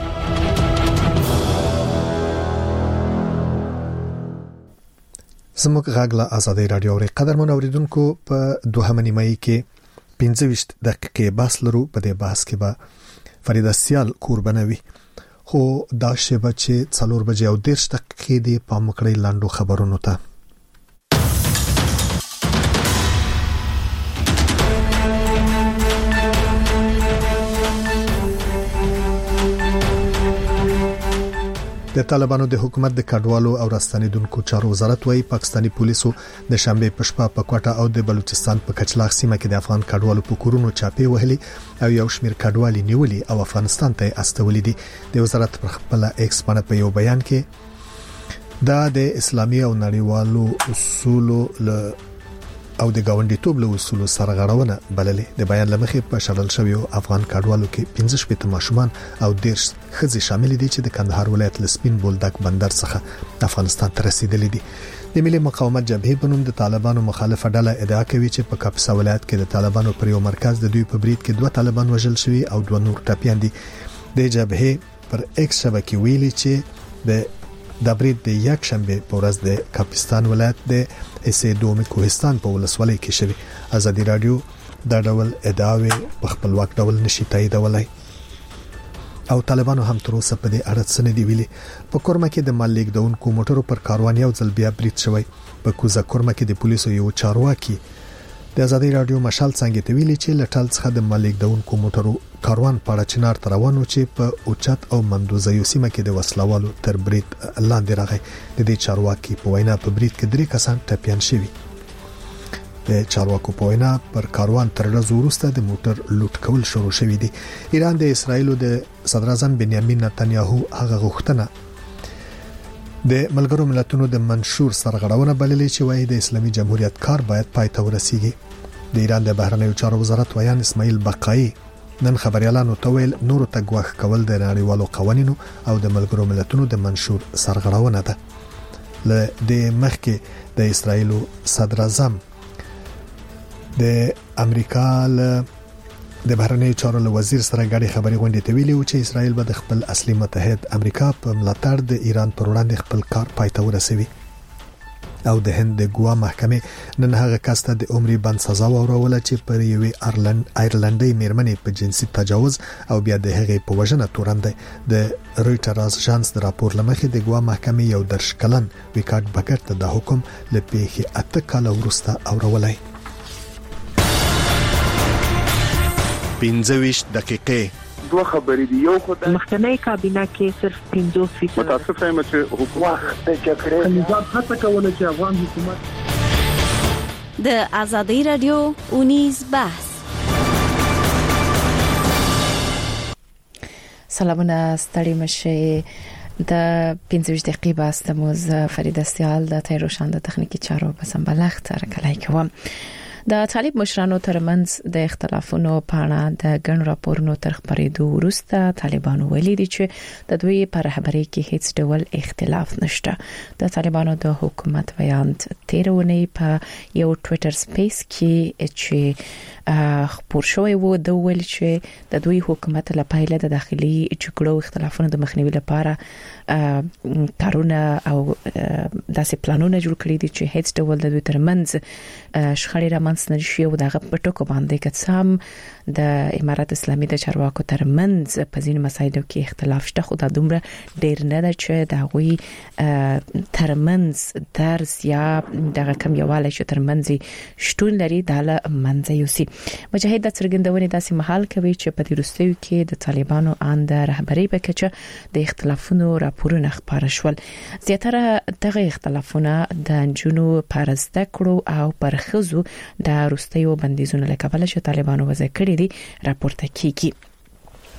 زموږ غږ له ازادي رادیو ری قدرمن اوریدونکو په دوهمه نیمایي کې پنځه ویشت دقیقې بحث لرو. په دې بحث کې به فریده سیال قربانوي، خو دا شیبه چې څلور بجې او دېرش دقیقې دی په مکړې لاندو خبرونو ته. د طالبانو د حکومت د کډوالو او راستنیدونکو چارو وزارت وايي پاکستاني پولیسو د شنبه په شپه په کوټه او د بلوچستان په کچلاغ سیمه کې د افغان کډوالو په کورونو چاپی وهلي او یو شمیر کډوالي نیولي او افغانستان ته استولي دي. د وزارت پر خپل ایکس باندې په یو بیان کې دا د اسلامي او نړیوالو اصولو له او د گاونډیتوب له اصولو سرغړونه بللې. د بیان لمخې په شړل شوی افغان کډوالو کې پنځه شپږ ماشومان او دیرش ښځې شامل دي چې د کندهار ولایت لسپین بولدک بندر څخه افغانستان ته رسیدلي دي. د ملي مقاومت جبهې په نوم د طالبانو مخالفه ډله ادعا کوي چې په کاپیسا ولایت کې د طالبانو پر یو مرکز د دوی په برید کې دوه طالبان وژل شوي او دوه نور ټپیان دي. د جبهې پر ایکس شبکې ویلي چې د د برید د یک شنبه په ورځ د کاپیستان ولایت د اسیدومي کوهستان په ولسوالۍ کې شوی. ازادي رادیو دا ډول ادعاوې په خپلواک ډول نشي تاییدولای او طالبانو هم تر اوسه په دې اړه څه نه دی ویلي. په کورما کې د مال لیکدونکو موټرو پر کاروان یو ځل بیا برید شوی. په کوزه کورما کې د پولیسو یو چارواکي د ازادي رادیو مشال څنګه ته ویلي چې لټال څخه د مال لیکدونکو موټرو کاروان پاړه چنار تر روانو چې په اوچت او مندوزیو سیمه کې د وسلوالو تر برید لاندې راغی. د دې چارواکي په وینا په برید کې درې کسان ټپيان شوي. د چارواکو په وینا پر کاروان تر ورځې وروسته د موټر لوټ کول شروع شوی دی. ایران د اسرایل د صدر اعظم بنیامین نتنیاهو هغه غوښتنه د ملګرو ملتونو د منشور سرغړونه بللې چې وايي د اسلامي جمهوریت کار باید پای ته ورسیږي. د ایران د بهرنیو چارو وزارت ویان اسماعیل بقایي نن خبريالانو ته ویل نور ته غوښ کول د نړیوالو قوانینو او د ملګرو ملتونو د منشور سرغړونه ده. ل د مخکې د اسرایل صدر اعظم د امریکا له د بهرنیو چارو وزیر سره غاړي خبري غونډې ته ویلي و چې اسرائیل به د خپل اصلي متحد امریکا په ملاتړ د ایران پر وړاندې خپل کار پای ته ورسوي. او د هند د ګوا محکمې نن هغه کس ته د عمري بند سزا وروله چې پر یوې ایرلند ایرلندۍ میرمنې په جنسي تجاوز او بیا د هغې په وژنه تورن دی. د رويټرز اژانس د راپور لمخې د ګوا محکمې یو درش کلن وکټ بګر ته د حکم لپاره اته کال وروسته اورولای. پنځه ویشت دقیقې دوه خبرې دي. یو خو د مخکنی کابینه کې صرف پنځوس فیصد متاسفه یم چې حکومت د جګړې نظام هڅه کوله چې افغان حکومت د ازادي رادیو اونیز بحث. سلامونه ستړي مشه د پنځه ویشت دقیقې بحث د موز فریده سیال د تیروشان د تخنیکی چارو په سمبلښت راکلای کوم. د طالب مشرانو ترمنځ د اختلافونو په اړه د ګڼ راپورونو تر خبرېدو وروسته طالبانو ویلي دي چې د دوی پر رهبرۍ کې هیڅ ډول اختلاف نشته. د طالبانو د حکومت بیان تیرونی په یو ټوئیټر سپیس کې چې خبر شوی و د ویل چې د دوی حکومت لپاره د داخلي جګړو اختلافونو د مخنیوي لپاره کارونه او داسې پلانونه جوړ کړی دي چې هیڅ ډول د دوی ترمنځ شخړې را منځ نه شي او دغه په ټکو باندې کڅام د امارات اسلامي د چارواکو ترمنځ په ځینو مسایلو کې اختلاف شته، خو دا دومره ډیر نه ده چې دا غوي ترمنځ درس یا دغه کم یواله چې ترمنځ شتون لري د منځ یوسي. مجاهد د څرګندونې داسې محل کوي چې په دې وروستیو کې د طالبانو ان د رهبرۍ په کچه د اختلافونو راپورونه خبره شول. زیاتره دغه اختلافونه د جنو پرسته کړو او پر خزو د وروستیو بندیزونو لکه بل چې طالبانو وضع کړی دي راپورته کیږي.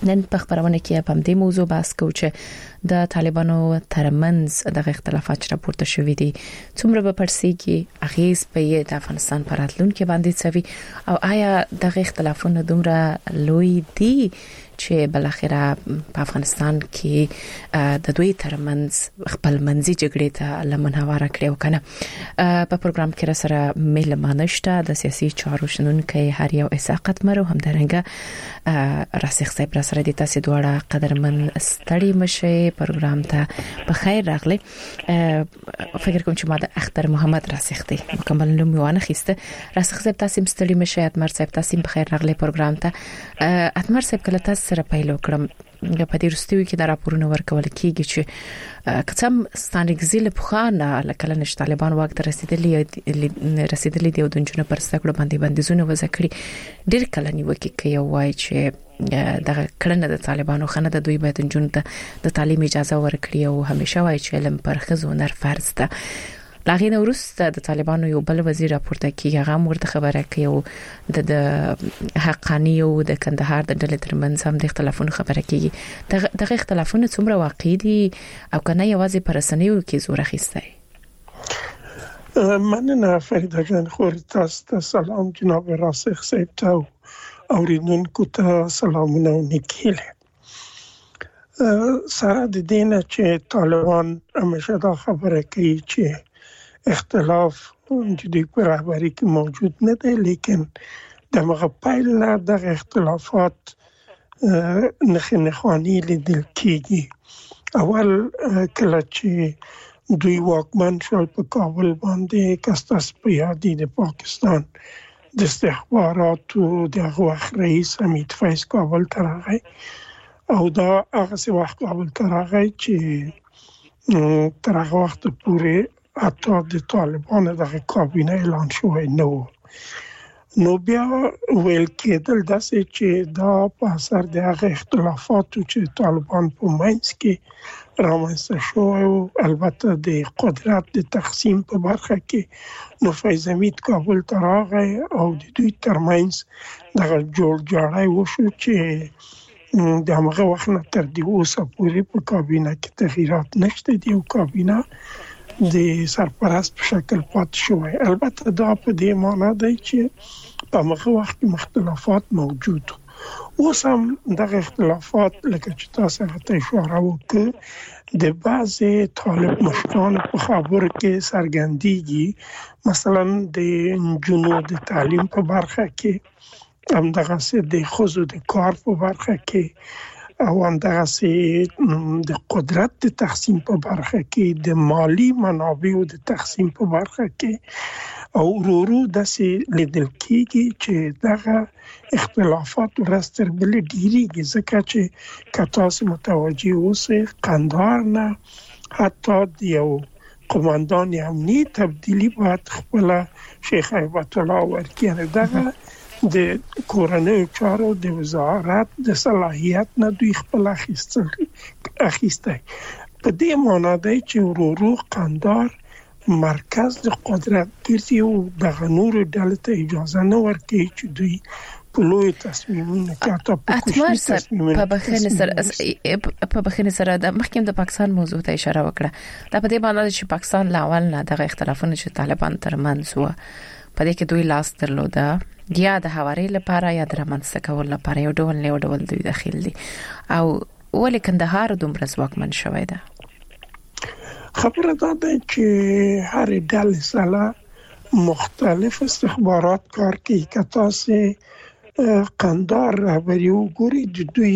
نن په خبرونه کې په دې موضوع بحث کوو چې د طالبانو ترمنځ د اختلافات راپورته شوې دي څومره به پرسيږي اغیز په د افغانستان پر راتلونکو باندې څوي او آیا د اختلافونو دومره لوی دي چې بل اخره په افغانستان کې د دوی ترمنځ خپل منځي جګړې ته لمنهواره کړي او کنه په پروګرام کې را سره مهمانه شته د سیاسي چارو شنونکو هر یو اساقت مرو هم درنګه راسخ صاحب را سره د تاسو دواړه قدرمن ستړي مشه پروګرام ته په خیر راغلي فکر کوم چې ما د اختر محمد راسخ دی مکمل نوم وانه خسته راسخ صاحب تاسو ستړي مشه اتمر صاحب تاسو په خیر راغلي پروګرام ته اتمر صاحب کله تاسو سره پیلو کړم په دې رستوي کې د راپورونو ورکول کیږي چې کڅم ستانګزي له پخانه لکه نش طالبان وخت رسیدلی رسیدلی دی او د جنونو پر ستګړو باندې بندیزونه وځکړي ډیر کله نیوکه کوي وای چې د کړنه د طالبانو خنه د دوی باید جنونو ته د تعلیم اجازه ورکړي او همیشه وای چې علم پر خزو نر فرض ده لاغینه ورسته د طالبانو یو بل وزیر راپورته کوي هغه ورته خبره کوي او د حقانی او د کندهار د ډلې ترمنځ هم د اختلافونو خبره کوي دغه اختلافونه څومره واقعي دي او کنه یوازې پر رسنیو کې زور اخیسته مننه فریده جان خور تاسو سلام جناب راسخ صاحب ته اوریدونکو ته سلامونه او نیکیله سره د دینه چې طالبان همیشه دا خبره کوي چې اختلاف د دې په رهبری کې موجود نه دی لیکن د مغه پایل نه د اختلافات نخ نخوانی لیدل کېږي اول کله چې دوی واکمن شول په کابل باندې کستاس په یادی د پاکستان د استخباراتو د وخت رئیس حمید فیض کابل ته راغی او دا هغه څه وخت کابل ته راغی چې تر هغه وخت پورې حتی د طالبانو د کابینه اعلان شوی نه و نو بیا ویل کېدل داسې چې دا په اثر د هغه اختلافاتو چې طالبان په منځ کې رامنځته شوی او البته د قدرت د تقسیم په برخه کې نو فیض حمید کابل ته راغی او د دوی ترمنځ دغه جوړ جاړی وشو چې د هغه وخت نه تر دې اوسه پورې په کابینه کې تغییرات نشته دی او کابینه د سرپرست په شکل پاتې شوی البته دا په دې معنی دی چې په هغه وخت مختلفات موجود اوس هم دغه اختلافات لکه چې تاسو ته اشاره وکړه د بعضي طالب مشران په خبرو کې څرګندېږي مثلا د جنو د تعلیم په برخه کې هم دغه سه د خزو د کار په برخه کې او همدغه سه د قدرت د تقسیم په برخه کې د مالی منابعو د تقسیم په برخه کې او ورورو د سه لیدل کېږي چې دغه اختلافات ورستر بل ډیریږي ځکه چې کتاس متوجي اوسه قندهار نه حتی یو قوماندان امنی تبدیلی باید خپل شیخ هیبت الله ورکړي دغه د کورنۍ چارو د وزارت د صلاحیت نه دوی خپل اخیستل اخیسته په دې معنی دی چې ورورو قندهار مرکز د قدرت ګرځي او د غنور ډلې ته اجازه نه ورکړي چې دوی په لوی تصمیمونه کاته په کوشش تصمیمونه په بخښنه سره په بخښنه سره د محکمې د پاکستان موضوع ته اشاره وکړه دا په دې معنی چې پاکستان لاول نه دغه اختلافونه چې طالبان ترمنځ و په دې کې دوی لاس درلوده یا د حواري لپاره یا د رامنځته کول لپاره یو ډول نه ډول دوی داخل دي او ولې کندهار دومره ځواکمن شوی ده خبره ده چې هر ډله سره مختلف استخبارات کار کوي که تاسو قندهار رهبری وګورئ د دوی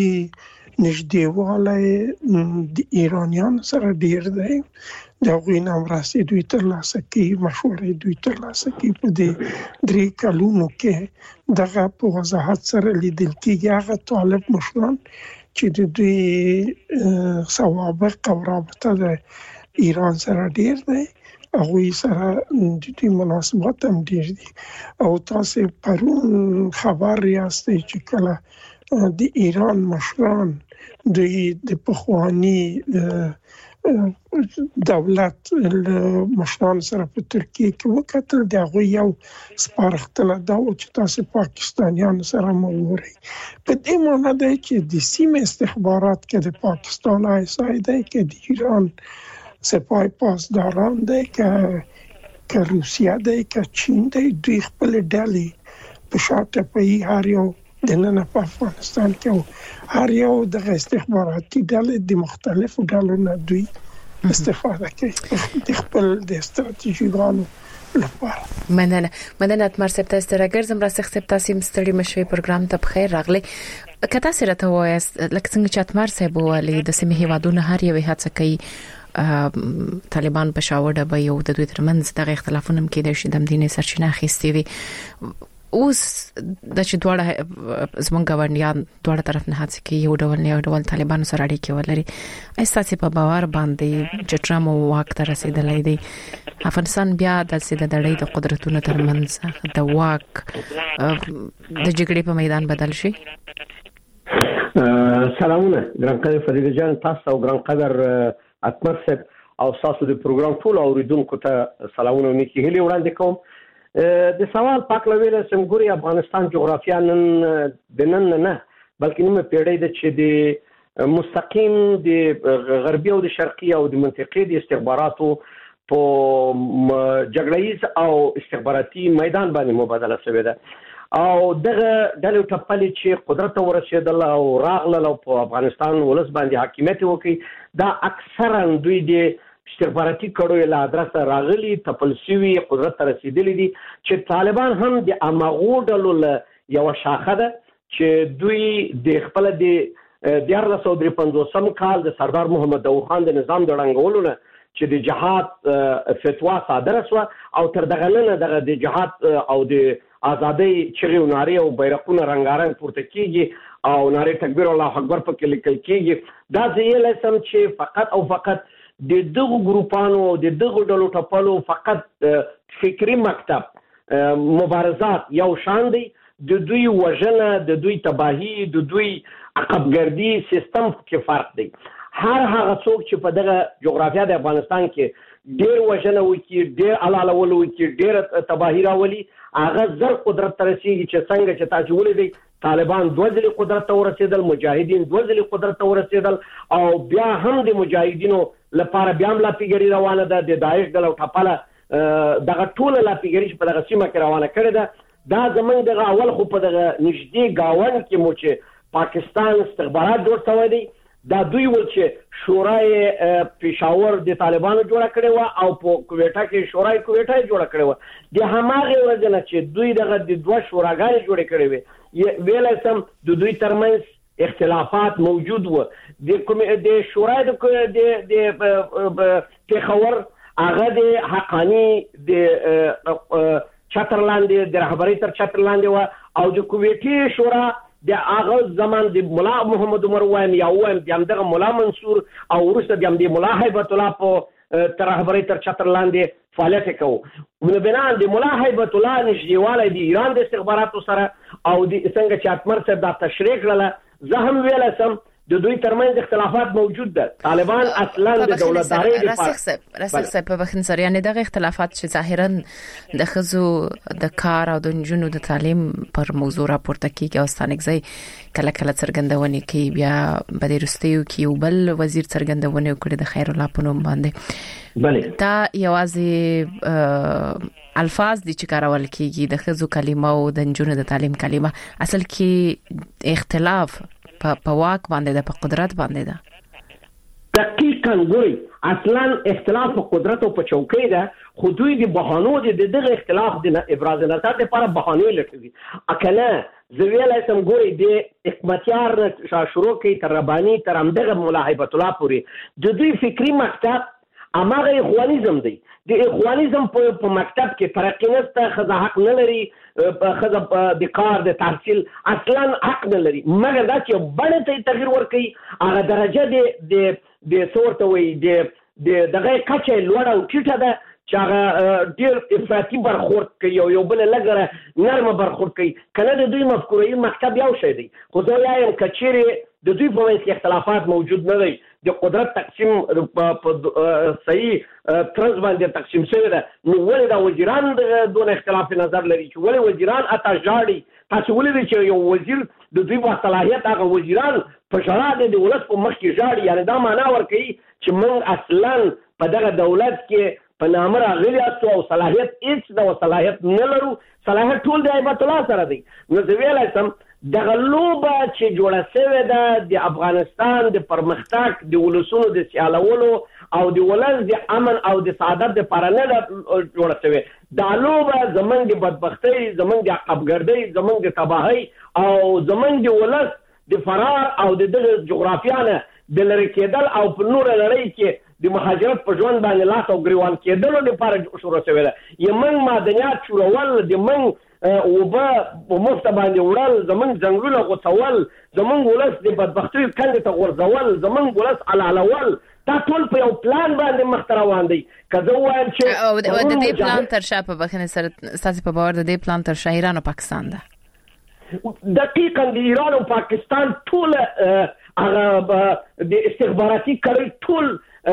نږدېوالی د ایرانیان سره ډیر دی د غوی نام راسي دوی تر لاسه کې مشورې دوی تر لاسه کې په دې درې کلونو کې دغه په وضاحت سره لیدل کېږي هغه طالب مشران چې د دوی سوابق او رابطه د ایران سره ډیر دی هغه سره د دوی مناسبات هم ډیر دي او تاسو پرون خبر یاستئ چې کله د ایران مشران دوی د پخوانی دولت مشران سره په ترکیه کې وکتل د هغه یو سپارښتنه دا و چې تاسو پاکستانیان سره موري په دې معنی ده چې د سیمه استخبارات کې د پاکستان آی اس آی ده کې د ایران سپاه پاسداران ده کې که روسیه ده کې چین ده دوی خپل ډلې په شاته په هر یو د نن په افغانستان کې هر یو د استخباراتي ډلې د مختلفو ډلو نه دوی استفاده کوي د خپل د استراتیژیګانو لپاره. مننه مننه اتمر سپت استراګر زم را سخت تاسو مستری مشوي پروګرام ته بخیر راغلی. کته سره ته وایست لکه څنګه چې اتمر صاحب ولې د سیمه هیوادونو هر یو هڅه کوي طالبان په شاوړه به یو د دوی ترمنځ د اختلافونو کې د شیدم دیني سرچینه اخیستي وي. اوس د چې دواړه زمونږ غونډیان دواړه طرف نه هڅه کوي یو ډول نه یو ډول طالبانو سره اړیکې ولري. احساس په باور باندې چې ټرمپ واک ته رسیدلی دی افغانستان بیا د سیده دړې د قدرتونو ترمنځ د واک د جګړې په میدان بدل شي. سلامونه ګرانقدر فریده جان تاسو او ګرانقدر اتمر صاحب او تاسو د پروګرام ټول اوریدونکو ته سلامونه او نیکی هیله وړاندې کوم. د سوال پاک لویل سمګوري افغانستان جغرافیا نن د نن نه بلکې نیمه پیړۍ د چې د مستقیم د غربي او د شرقي او د منطقې د استخباراتو په جګړهیز او استخباراتي میدان باندې مبادله شوې ده او دغه د ټپلې چې قدرت ورسېدل او راغله په افغانستان ولس باندې حاکمیت وکړي دا اکثرا دوی د استخباراتي کړو له ادرسه راغلي تپلسوي قدرت ته رسیدلي دي چې طالبان هم د امغو ډلو یو شاخه ده چې دوی د خپل د دیارلس سوه درې پنځوسم کال د سردار محمد داود خان د نظام د ړنګولو نه چې د جهاد فتوا صادره شوه او تر دغه نه دغه د جهاد او د ازادۍ چغې او نارې او بیرقونه رنګارنګ پورته کیږي او نارې تکبیر الله اکبر پکې لیکل کیږي دا ځای لسم چې فقط او فقط د دغه ګروپانو د دغه ډلو ټپلو فقط فکری مکتب مبارزات یو شان دی د دوی وژنه د دوی تباہی د دوی عقبګردي سیستم کې فرق دی. هر هغه څوک چې په دغه جغرافیا د افغانستان کې ډیر وژنه وکړي ډیر علالول وکړي ډیر تباہی راولي هغه زر قدرت ته رسیږي چې څنګه چې تاسو ولیدئ طالبان دوه ځلې قدرت ته ورسېدل مجاهدین دوه ځلې قدرت ته ورسېدل او بیا هم د مجاهدینو لپاره بیا هم لاپیګري روانه ده د داعش ډله او ټپله دغه ټوله لاپیګري چې په دغه سیمه کې روانه کړې ده دا زمونږ دغه اول خو په دغه نږدې ګاونډ کې مو چې پاکستان استخبارات جوړ شوی دی دا دوی ول چې شورای پېښور د طالبانو جوړه کړې و او په کویټا کې شورای کویټا جوړه کړې و د هماغه ورځ نه چې دوی دغه د دوه شوراګانې جوړې کړې وي ویل سم د دوی ترمنځ اختلافات موجود و د کوم د شورای د د پېښور هغه د حقانی د چترلاندې د رهبری تر چترلاندې و او د کویټي شورا د هغه زمان د مولا محمد عمر وایم یا وایم د همدغه مولا منصور او وروسته د همدې مولا هیبت الله په تر رهبری تر چترلاندې فعالیت کوو نو بنا د مولا هیبت الله نږدېوالی د ایران د استخباراتو سره او د څنګه چې اتمر صاحب دا تشریح کړله زه هم ویلی سم د دوی ترمنځ اختلافات موجود ده طالبان اصلا د دولتدارۍ لپاره راسخ صاحب په بخښنه سره یعنی دغه اختلافات چې ظاهرا د ښځو د کار او د نجونو د تعلیم پر موضوع راپورته کیږي او ستانکزی کله کله څرګندونې کوي بیا په دې وروستیو کې یو بل وزیر څرګندونې وکړي د خیر الله په نوم باندې بله دا یوازې الفاظ دي چې کارول کیږي د ښځو کلمه او د نجونو د تعلیم کلمه اصل کې اختلاف په په واک باندې د په قدرت باندې ده دقیقاً ګوري اصلا اختلاف په قدرت او په چوکۍ ده خو دوی د بهانو د دغه اختلاف د ابراز نظر لپاره بهانه لټوي اکله زویل سم ګوري د حکمتیار شروع کوي تر ربانی تر همدغه مولا هیبت الله پورې د دوی فکری مکتب اماغه اخوانیزم دی د اخوانیزم په مکتب کې ترقی نشته خزه حق نه لري خزه د کار د تحصیل اصلا حق نه لري مګر دا چې بڼه ته تغییر ورکړي هغه درجه د د د صورت وي د د دغه کچه لوړه او ټیټه ده چې هغه ډیر افراطي برخورد کوي او یو بل لګره نرمه برخورد کوي کله د دوی مفکوري مکتب یو شی دی خو دا یم کچېره د دوی په منځ کې اختلافات موجود نه دي د قدرت تقسیم په صحیح ترز باندې تقسیم شوی ده نو ولې دا وزیران دونه اختلاف نظر لري چې ولې وزیران اته ژاړي تاسو ولې چې یو وزیر د دوی په صلاحیت هغه وزیران په شرایط د ولس په مخ کې ژاړي یعنی دا معنا ورکوي چې موږ اصلا په دغه دولت کې په نامه راغلي او صلاحیت هیڅ د صلاحیت نه لرو صلاحیت ټول د هیبت الله سره دی نو زه ویلای سم دغه لوبه چې جوړه شوې ده د افغانستان د پرمختګ د ولسونو د سیالولو او د ولس د امن او د سعادت لپاره نه جوړه شوې دا لوبه زمونږ د بدبختۍ زمونږ د عقبګردۍ زمونږ د تباهۍ او زمونږ د ولس د فرار او د دغه جغرافیا نه د لرې کېدل او په نور لړۍ کې د مهاجرت په ژوند باندې لاس او ګریوان کېدلو لپاره شروع شوې ده یمن معدنیات شورول د من وبا په مفته باندې وړل زمونږ ځنګلونه غوڅول زمونږ ولس د بدبختۍ کندې ته غورځول زمونږ ولس علالول دا ټول په یو پلان باندې مخ ته روان دی که زه ووایم چې او د دې پلان تر شا په بخښنې سره ستاسې په باور د دې پلان تر شا ایران او پاکستان ده دقیقاً د ایران او پاکستان ټول هغه د استخباراتي کړۍ ټول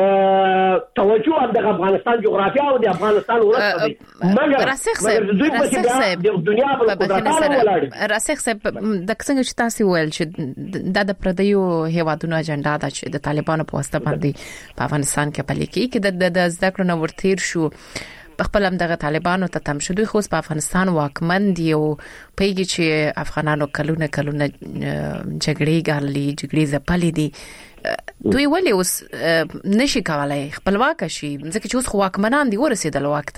توجه د افغانستان جغرافیا او د افغانستان ورته دی مګر راسخ صاحب د دنیا په قدرتانو ولاړ راسخ صاحب د څنګه چې تاسو ویل چې د پردیو هیوادونو اجنډا ده چې د طالبانو په واسطه باندې په افغانستان کې پلي کیږي چې د زده کړو نو ورتیر شو خپل هم دغه طالبانو ته تم شو دوی خو په افغانستان واکمن دي او پیږي چې افغانانو کلونه کلونه جګړې ګاللي جګړې ځپلې دي دوی ولې اوس نشي کولای خپلواک شي ځکه چې اوس خو واکمنان دي ورسېدل وخت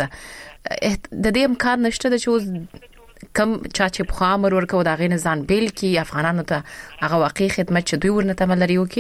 د دې امکان نشته چې اوس کم چا چې په امر ورکو دا غي نزان بیل کی افغانانو ته هغه واقعي خدمت چې دوی ورنه تملري وکي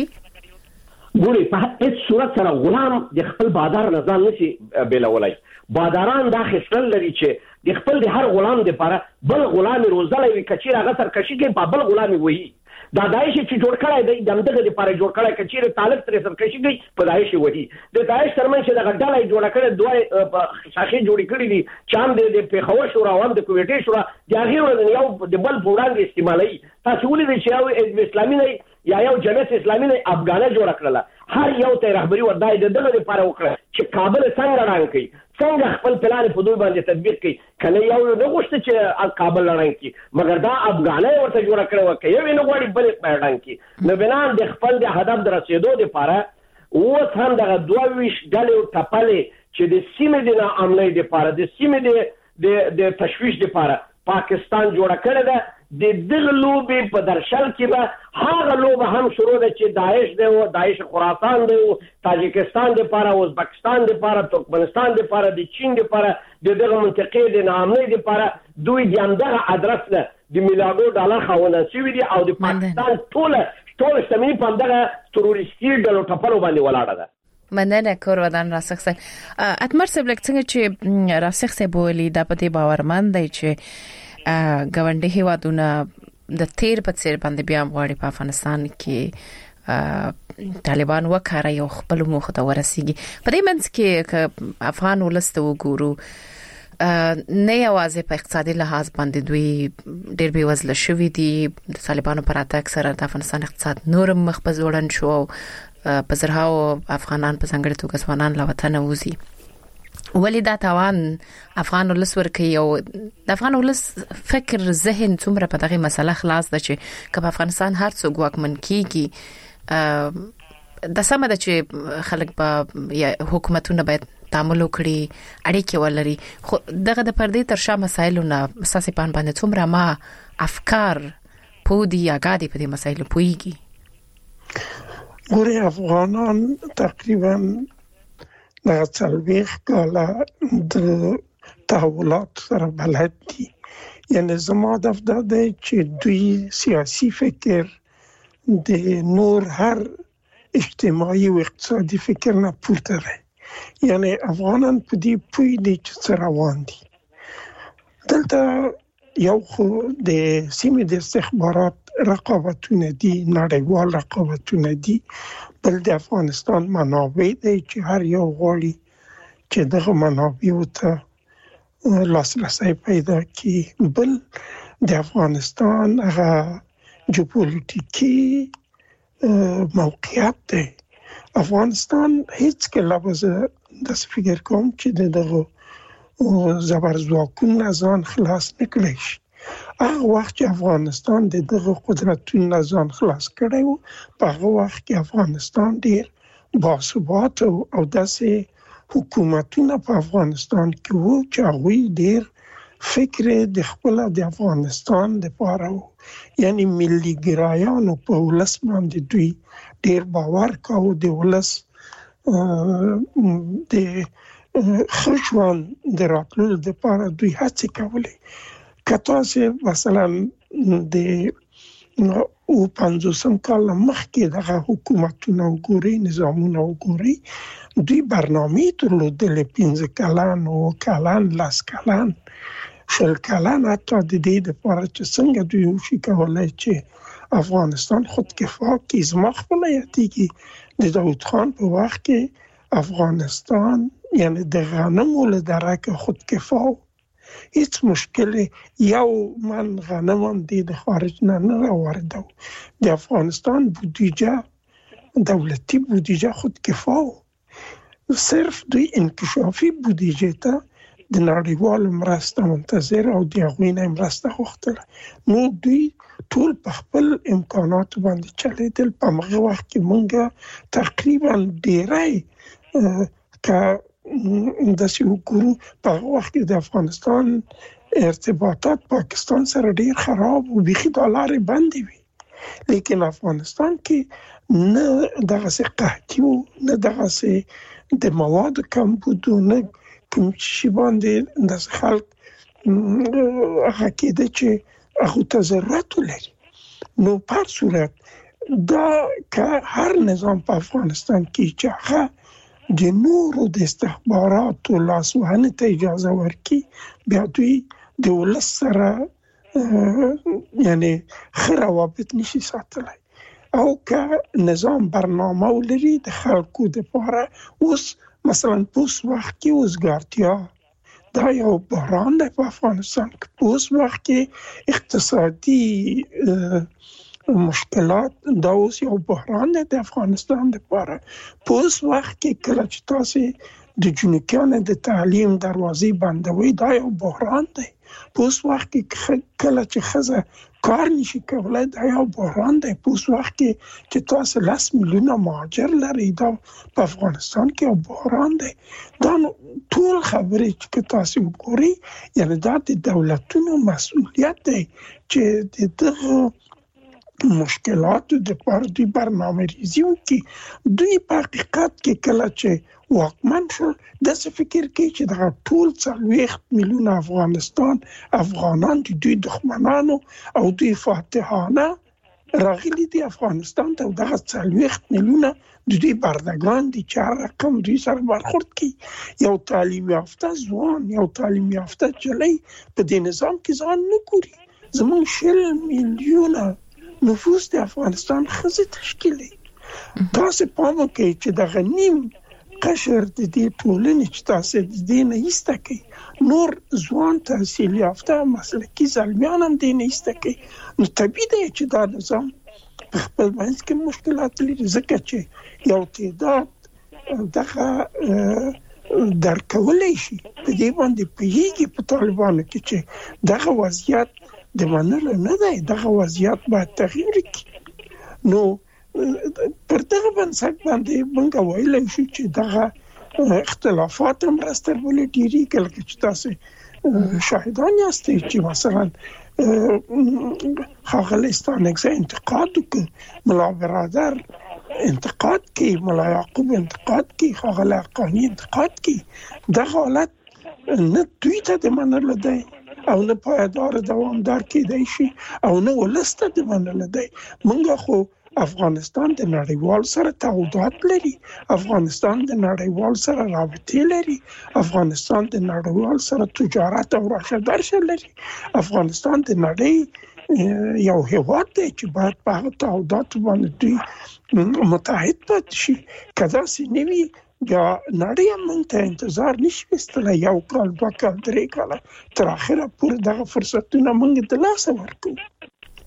ګوري په هیڅ صورت سره غلام د خپل بادار نظام نشي بیلولای باداران دا خپل لري چې د خپل د هر غلام لپاره بل غلام روزلای وي کچیر هغه سرکشي کې په بل غلامي وي دا داعش چې جوړ کړای دی دمدغه لپاره جوړ کړای کچیر طالب تر سرکشي کې په داعش وي د داعش ترمن چې د غډلای جوړ کړی دوه شاخې جوړې کړې دي چام د پیښور شورا او د کوټې شورا د هغه یو د بل وړاندې استعمالي تاسو ولې چې یو اسلامي نه یا یو جمعیت اسلامي نه افغانه جوړ کړله هر یو ته رهبری وردای دغه لپاره وکړه چې کابل څنګه ران کوي څنګه خپل پلان په دوی باندې تطبیق کوي کله یو نه غوښته چې کابل لړان کی مګر دا افغانای ورته جوړ کړو کوي یو نه غواړي بل پړان کی نو بنان د خپل د هدف در رسیدو لپاره اوس هم دغه دوه ویش ډلې ټپلې چې د سیمې د عملي لپاره د سیمې د د تشویش لپاره پاکستان جوړ کړی ده د دغه لوبې په درشل کې به هغه لوبه هم شروع ده چې داعش دی او داعش خراسان دی او تاجکستان دی لپاره او ازبکستان دی لپاره ترکمنستان دی لپاره د چین دی لپاره د دغه منطقې د نامنۍ دی لپاره دوی د همدغه ادرس نه د میلیارډو ډالر خاوندان شوي دي او د پاکستان ټول ټول شتمني په همدغه تروریستي ډلو ټپلو باندې ولاړه ده مننه کور ودان راسخ صاحب اتمر صاحب لکه څنګه چې راسخ صاحب ولې د پته باورمن دی چې ګاونډي هیوادونه د تیر په څیر باندې بیا غواړي په افغانستان کې طالبان وکړي یو خپل موخه ته ورسیږي په دې منځ کې افغان ولست وګورو نه یوازې په اقتصادي لحاظ باندې دوی ډېر بې وزله شوي دي د طالبانو پر اتاک سره د افغانستان اقتصاد نورم مخ په ځوړن شو په زرهاو افغانان په څنګه توګه ځوانان لا وطن وځي ولی دا توان افغان ولس ورکي او د افغان ولس فکر ذهن څومره په دغه مسله خلاص ده چې کله افغانستان هر څوک واکمن کیږي د سمه ده چې خلک په حکومتونه باید تعامل وکړي اړیکې ولري خو دغه د پردې تر شا مسایلونه اساسي پان باندې څومره ما افکار پودي اګادي په دې مسایلو پويږي ګوري افغانان تقریبا د څلويخ کاله د تحولات سره بلد دي یعنی زما د افدا دی چې دوی سیاسي فکر د نور هر اجتماعي او اقتصادي فکر نه پورته دی یعنی افغانان په دې پوي دي چې څه روان دي دلته یو خو د سیمې د استخبارات رقابتونه دي نړیوال رقابتونه دي بل د افغانستان منابع دي چې هر یو غواړي چې دغه منابع ته لاسرسي پیدا کړي بل د افغانستان هغه جیوپولیټیکي موقعیت دی افغانستان هیڅ کله به د فکر کوم چې دغه زبرځواکونو ځان خلاص نکړي شي. هغه وخت چې افغانستان دغه قدرتونو ځان خلاص کړي وو، په هغه وخت کې افغانستان ډیر باثبات او داسې حکومتونه په افغانستان کې وو چې هغه ډیر فکر د خپل د افغانستان لپاره وو، یعنی ملي ګرایانو په ولس باندې دوی ډیر باور کاوه، د ولس د خشوان د راتلو لپاره دوی هڅې کولې. کته چې مثلا د او پنځوسم کال مخکې دغه حکومتونه وګوري، نظامونه وګوري، دوی برنامه درلودلې، پنځه کلن او کلن لاس کلن شل کلن، حتی د دې لپاره چې څنګه دوی وشي کولای چې افغانستان خودکفا کی. زما خپل یادېږي د داود خان په وخت کې افغانستان یعنی د غنمو له درکه خودکفا، هیڅ مشکل یو من غنمم د خارج نه نه راوړو. د افغانستان بودیجه دولتي بودیجه خودکفا، صرف دوی انکشافي بودیجه ته د نړیوال مرسته منتظر او د هغوی نه مرسته غوښتله. نو دوی ټول په خپل امکانات باندې چلیدل. په هغه وخت کې مونږه تقریبا ډیری که داسې وګورو، په هغه وخت کې د افغانستان ارتباطات پاکستان سره ډیر خراب او بیخي ډالر بندي وي، لیکن افغانستان کې نه دغه څه قحطي وو، نه دغه څه د مواد کمبود، نه کوم شي باندې د خلک هغه کېده چې هغه ته ضرورت لري. نو په صورت دا که هر نظام په افغانستان کې چې هغه د نورو د استخباراتو لاسوهنې ته اجازه ورکړي، بیا دوی د ولس سره یعنی ښه روابط نشي ساتلی. او که نظام برنامه ولري د خلکو دپاره، اوس مثلا په اوس وخت کې وزګارتیا دا یو بحران دی په افغانستان کې. په اوس وخت کې اقتصادي مشکلات دا اوس یو بحران دی د افغانستان لپاره. په اوس وخت کې کله چې تاسو د جنوکیانو د تعلیم دروازې بندوي، دا یو بحران دی. په اوس وخت کې کله چې ښځه کار نشي کولای، دا یو بحران دی. په اوس وخت کې چې تاسو لس میلیونه مهاجر لري، دا په افغانستان کې یو بحران دی. دا ټول خبرې چې تاسو وګورئ، یعنی دا د دولتونو مسؤلیت دی چې دغه مشکلاتو د پر دوی برنامه ریزی وکړي. دوی په حقیقت کې کله چې واکمن شو داسې فکر کوي چې دغه ټول څلوېښت میلیونه افغانستان افغانان د دوی دښمنانو او دوی فاتحانه راغلي دي افغانستان ته، او دغه څلوېښت میلیونه د دوی بردګان دي چې هر رقم دوی سره برخورد کوي. یو تعلیم یافته ځوان، یو تعلیم یافته نجلۍ په دې نظام کې ځان نه ګوري. زموږ شل میلیونه نفوس د افغانستان ښځې تشکیلوي. تاسو پام وکړئ چې دغه نیم قشر د دې ټولنې چې تاسو د دې نه ایسته کوي، نور ځوان تحصیل یافته مسلکي زلمیان هم دې نه ایسته کوي. نو طبیعي دی چې دا نظام په خپل منځ کې مشکلات لري، ځکه چې یو تعداد دغه درکولی شي په دې باندې پوهېږي په طالبانو کې چې دغه وضعیت د منلو نه دی، دغه وضعیت باید تغییر کړي. نو پر دغه بنسټ باندې موږ ویلی شو چې دغه اختلافات هم راستربلې ډېرېږي. لکه چې تاسو شاهدان یاستئ چې مثلا ښاغلی ستانکزی انتقاد وکړ، ملا برادر انتقاد کوي، ملا یعقوب انتقاد کوي، ښاغلی حقاني انتقاد کوي. دغه حالت نه دوی ته د منلو دی او نه پایدار دوامدار کېدای شي او نه ولس ته د منلو دی. موږ خو افغانستان د نړیوال سره تعهدات لري، افغانستان د نړیوال سره رابطې لري، افغانستان د نړیوال سره تجارت او راشه درشه لري. افغانستان د نړۍ یو هیواد دی چې باید په هغه تعهداتو باندې دوی متحد پاتې شي. که داسې نه وي یا نړۍ هم موږ ته انتظار نشي ویستلی، یو کال، دوه کال، درې کاله تر اخره پورې دغه فرصتونه موږ د لاسه ورکوو.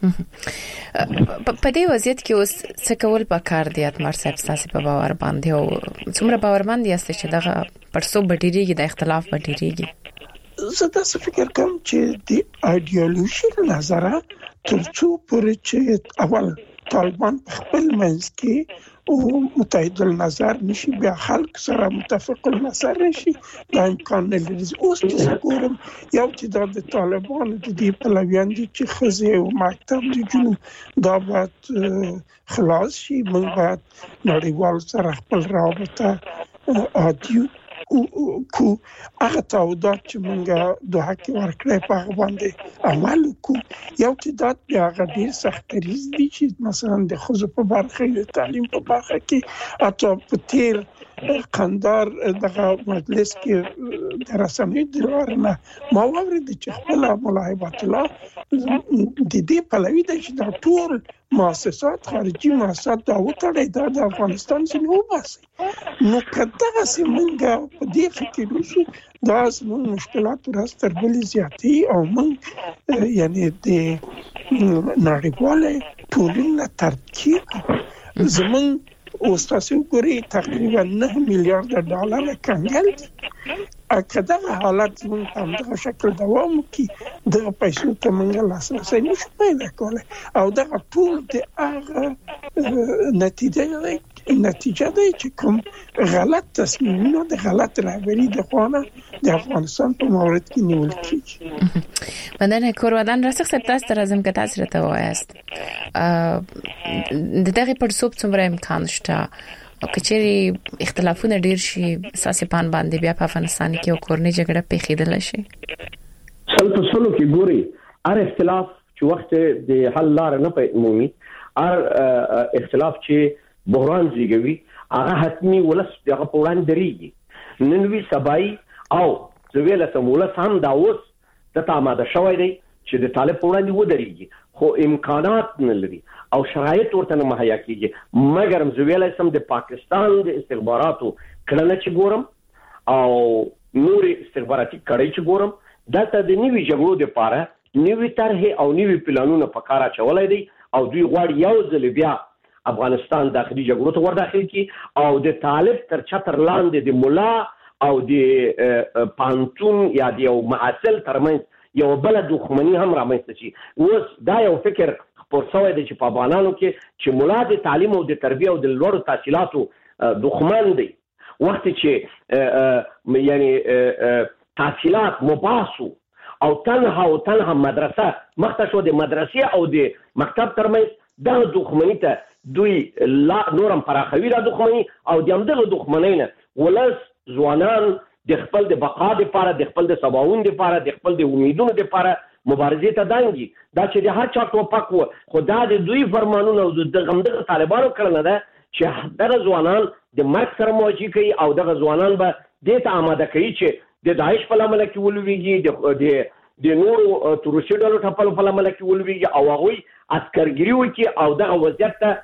په دې وضعیت کې اوس څه کول پکار دي اتمر صاحب تاسو په باور باندې او څومره باورمند یاست چې دغه پرسو بډیریږي د اختلاف بډیریږي؟ زه تاسو فکر کوم چې د ایدئولوژي نظره ترڅو پورې چې اول طالبان خپل منځ کې او متحد النظر نشي بیا خلک سره متفق النظر نشي دا امکان نه لري. اوس چې ګورم یو چې د طالبانو د دې پلویان دي چې خزه او مکتب د جنوب دا باید خلاص شي، موږ باید نړیوال سره خپل رابطه عادي کو هغه تعهدات چې موږ د حق ورکړې په هغه باندې عمل کو. یو چې دا هغه ډیر سخت ریز دي چې مثلا د خزو په برخه د تعلیم په برخه کې اته په تیر قندار دغه مجلس کې د رسمي دلارنه ما ورید چې خپل ملاحظات الله د دې پلوي د چې د ټول مؤسسات خارجي مؤسسات دا وټړې دا د افغانستان څخه وباسي. نو کله چې موږ په دې فکر وشو دا زموږ مشکلات راست تر بلې زیاتې او موږ یعنی د نړیواله ټولنې ترکیب زموږ او تاسو ګورئ تقریبا نه میلیارډ ډالر کنګل دي. اګه حالت زموږ په دغه شکل دوام کوي د پیسو ته موږ لاسرسي نشو پیدا کولای او دا ټول د هغه نتیجه ده نتیجه ده چې کوم غلط تصمیمونه د غلط رهبری د خوانه د افغانستان په مورد کې نیول کیږي. مننه کورودان راسخ تاسو تر ازم کې تاسو راته وایست د دغه پرسوب څومره امکان شته او کچېری اختلافونه ډیر شي اساسي پان باندې بیا په افغانستان کې او کورنۍ جګړه پیښیدل شي؟ سل په سلو کې ګوري هر اختلاف چې وخت د حل لار نه پېمومي، هر اختلاف چې بحران زیږوي هغه حتمی ولس دغه په وړاندې درېږي. نن وی سبای او زویل سمولس هم دا اوس د تاماده شوی دی چې د طالب په وړاندې ودرېږي، خو امکانات نه لري او شرایط ورته نه مهیا کیږي. مګر زویل سم د پاکستان د استخباراتو کړنه چې ګورم او نور استخباراتي کړي چې ګورم دلته د نیوي جګړو د پاره نیوي طرح او نیوي پلانونه په کار اچولای دي او دوی غواړي یو ځل بیا افغانستان داخلي جګړو ته ور داخل کی او د طالب تر چتر لاندې د مولا او د پانتون یا د یو معسل ترمنځ یو بل دښمنی هم رامنځته شي. اوس دا یو فکر خپور شوی دی چې په افغانانو کې چې مولا د تعلیم او د تربیه او د لوړو تحصیلاتو دښمن دی، وخت چې یعنی تحصیلات مباسو او تنها او تنها مدرسه مخته شو د مدرسې او د مکتب ترمنځ دا دښمنی ته دوی لا نورم پراخوي را دښمنی او د همدغه دښمنۍ نه ولس ځوانان د خپل د بقا لپاره د خپل د سباوون لپاره د خپل د امیدونو لپاره مبارزې ته دانګي. دا چې د هر چا ټوپک و خو دا د دوی فرمانونه او د غمدغه طالبانو کړنه ده چې دغه ځوانان د مرګ سره مواجه کوي او دغه ځوانان به دې ته آماده کوي چې د داعش په لمن کې ولويږي، د د نورو تروریستي ډلو ټپلو په لمن کې ولويږي او هغه عسکرګری وکي او دغه وضعیت ته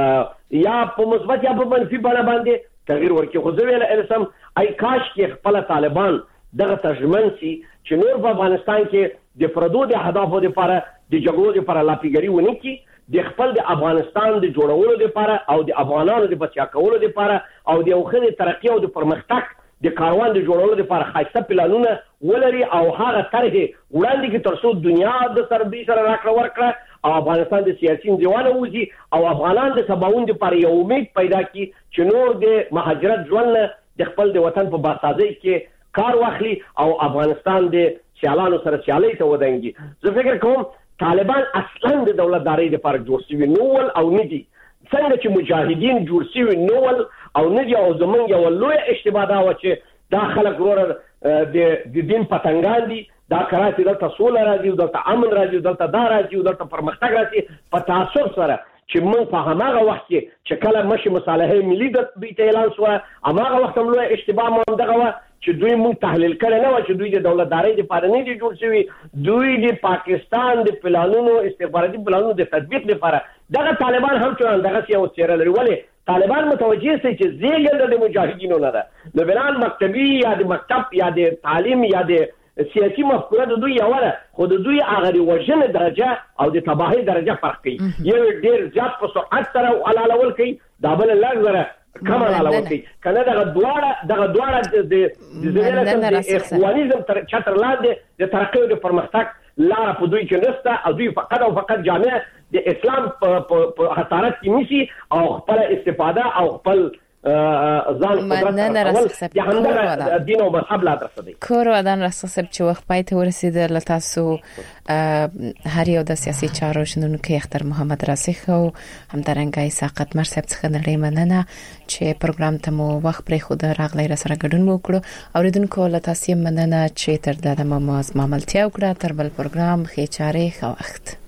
یا په مثبت یا په منفي بڼه باندې تغییر ورکړي. خو زه ویل ارسم ای کاش کې خپل طالبان دغه ترجمن سي چې نور په افغانستان کې د پردو د اهدافو لپاره د جګړو لپاره لاپیګری ونه کی، د خپل د افغانستان د جوړولو لپاره او د افغانانو د بچا کولو لپاره او د اوخره ترقی او د پرمختګ د کاروان د جوړولو لپاره خاصه پلانونه ولري او هغه طرح وړاندې کې ترڅو دنیا د سربي سره راکړه ورکړه او افغانستان د سیاسي ځوانه وځي او افغانان د سباوون لپاره یو امید پیدا کړي چې نور د مهاجرت ژوند د خپل د وطن په باسازۍ کې کار واخلي او افغانستان د سیالانو سره سیالي ته ودانګي. زه فکر کوم طالبان اصلا د دولتدارۍ لپاره جوړ شوي نول او ندي، څنګه چې مجاهدین جوړ شوي نول او ندي او زمونږ یو لوی اشتباه دا و چې دا خلک وروره د دین پتنګان دي، دا کراچي دلته سوله راځي او دلته امن راځي او دلته دا راځي او دلته پرمختګ راځي په تعصب سره چې موږ په هغه وخت کې چې کله مشي مصالحه ملي د بیت اعلان شو هغه وخت هم لوی اشتباه مو دغه و چې دوی موږ تحلیل کړي نه و چې دوی د دولتدارۍ لپاره نه دي جوړ شوي، دوی د پاکستان د پلانونو استخباراتي پلانونو د تطبیق لپاره. دغه طالبان هم چون دغه یو چیرې لري، ولی طالبان متوجه سي چې زیږنده د مجاهدینو نه ده، نو بلان مکتبي یا د مکتب یا د تعلیم یا د سیاسي مفکوره د دوی یو ده خو د دوی هغه وژنې درجه او د تباهي درجه فرق کوي یو ډیر زیات په سرعت سره علالول کوي دا بل لږ کم علالول کوي کنه دغه دواړه دغه دواړه د د اخوانیزم تر چتر لاندې د ترقی او د پرمختګ لار په دوی کې نشته او دوی فقط او فقط جامع د اسلام په حصارت کې نیسي او خپل استفاده او خپل ځان مننه راسخ د دین او مذهب لا درسدي کور ودان راسخ چې وخت پای ته ورسید لتاسو هر یو د سیاسي چارو شنونکو اختر محمد راسخ او همدارنګه ساقط مرسب څخه نړۍ مننه چې پروګرام ته مو وخت پرې خو د راغلی را سره ګډون وکړو اوریدونکو لتاسو مننه چې تر دغه مو ماملتیا وکړه تر بل پروګرام خې چاره خو وخت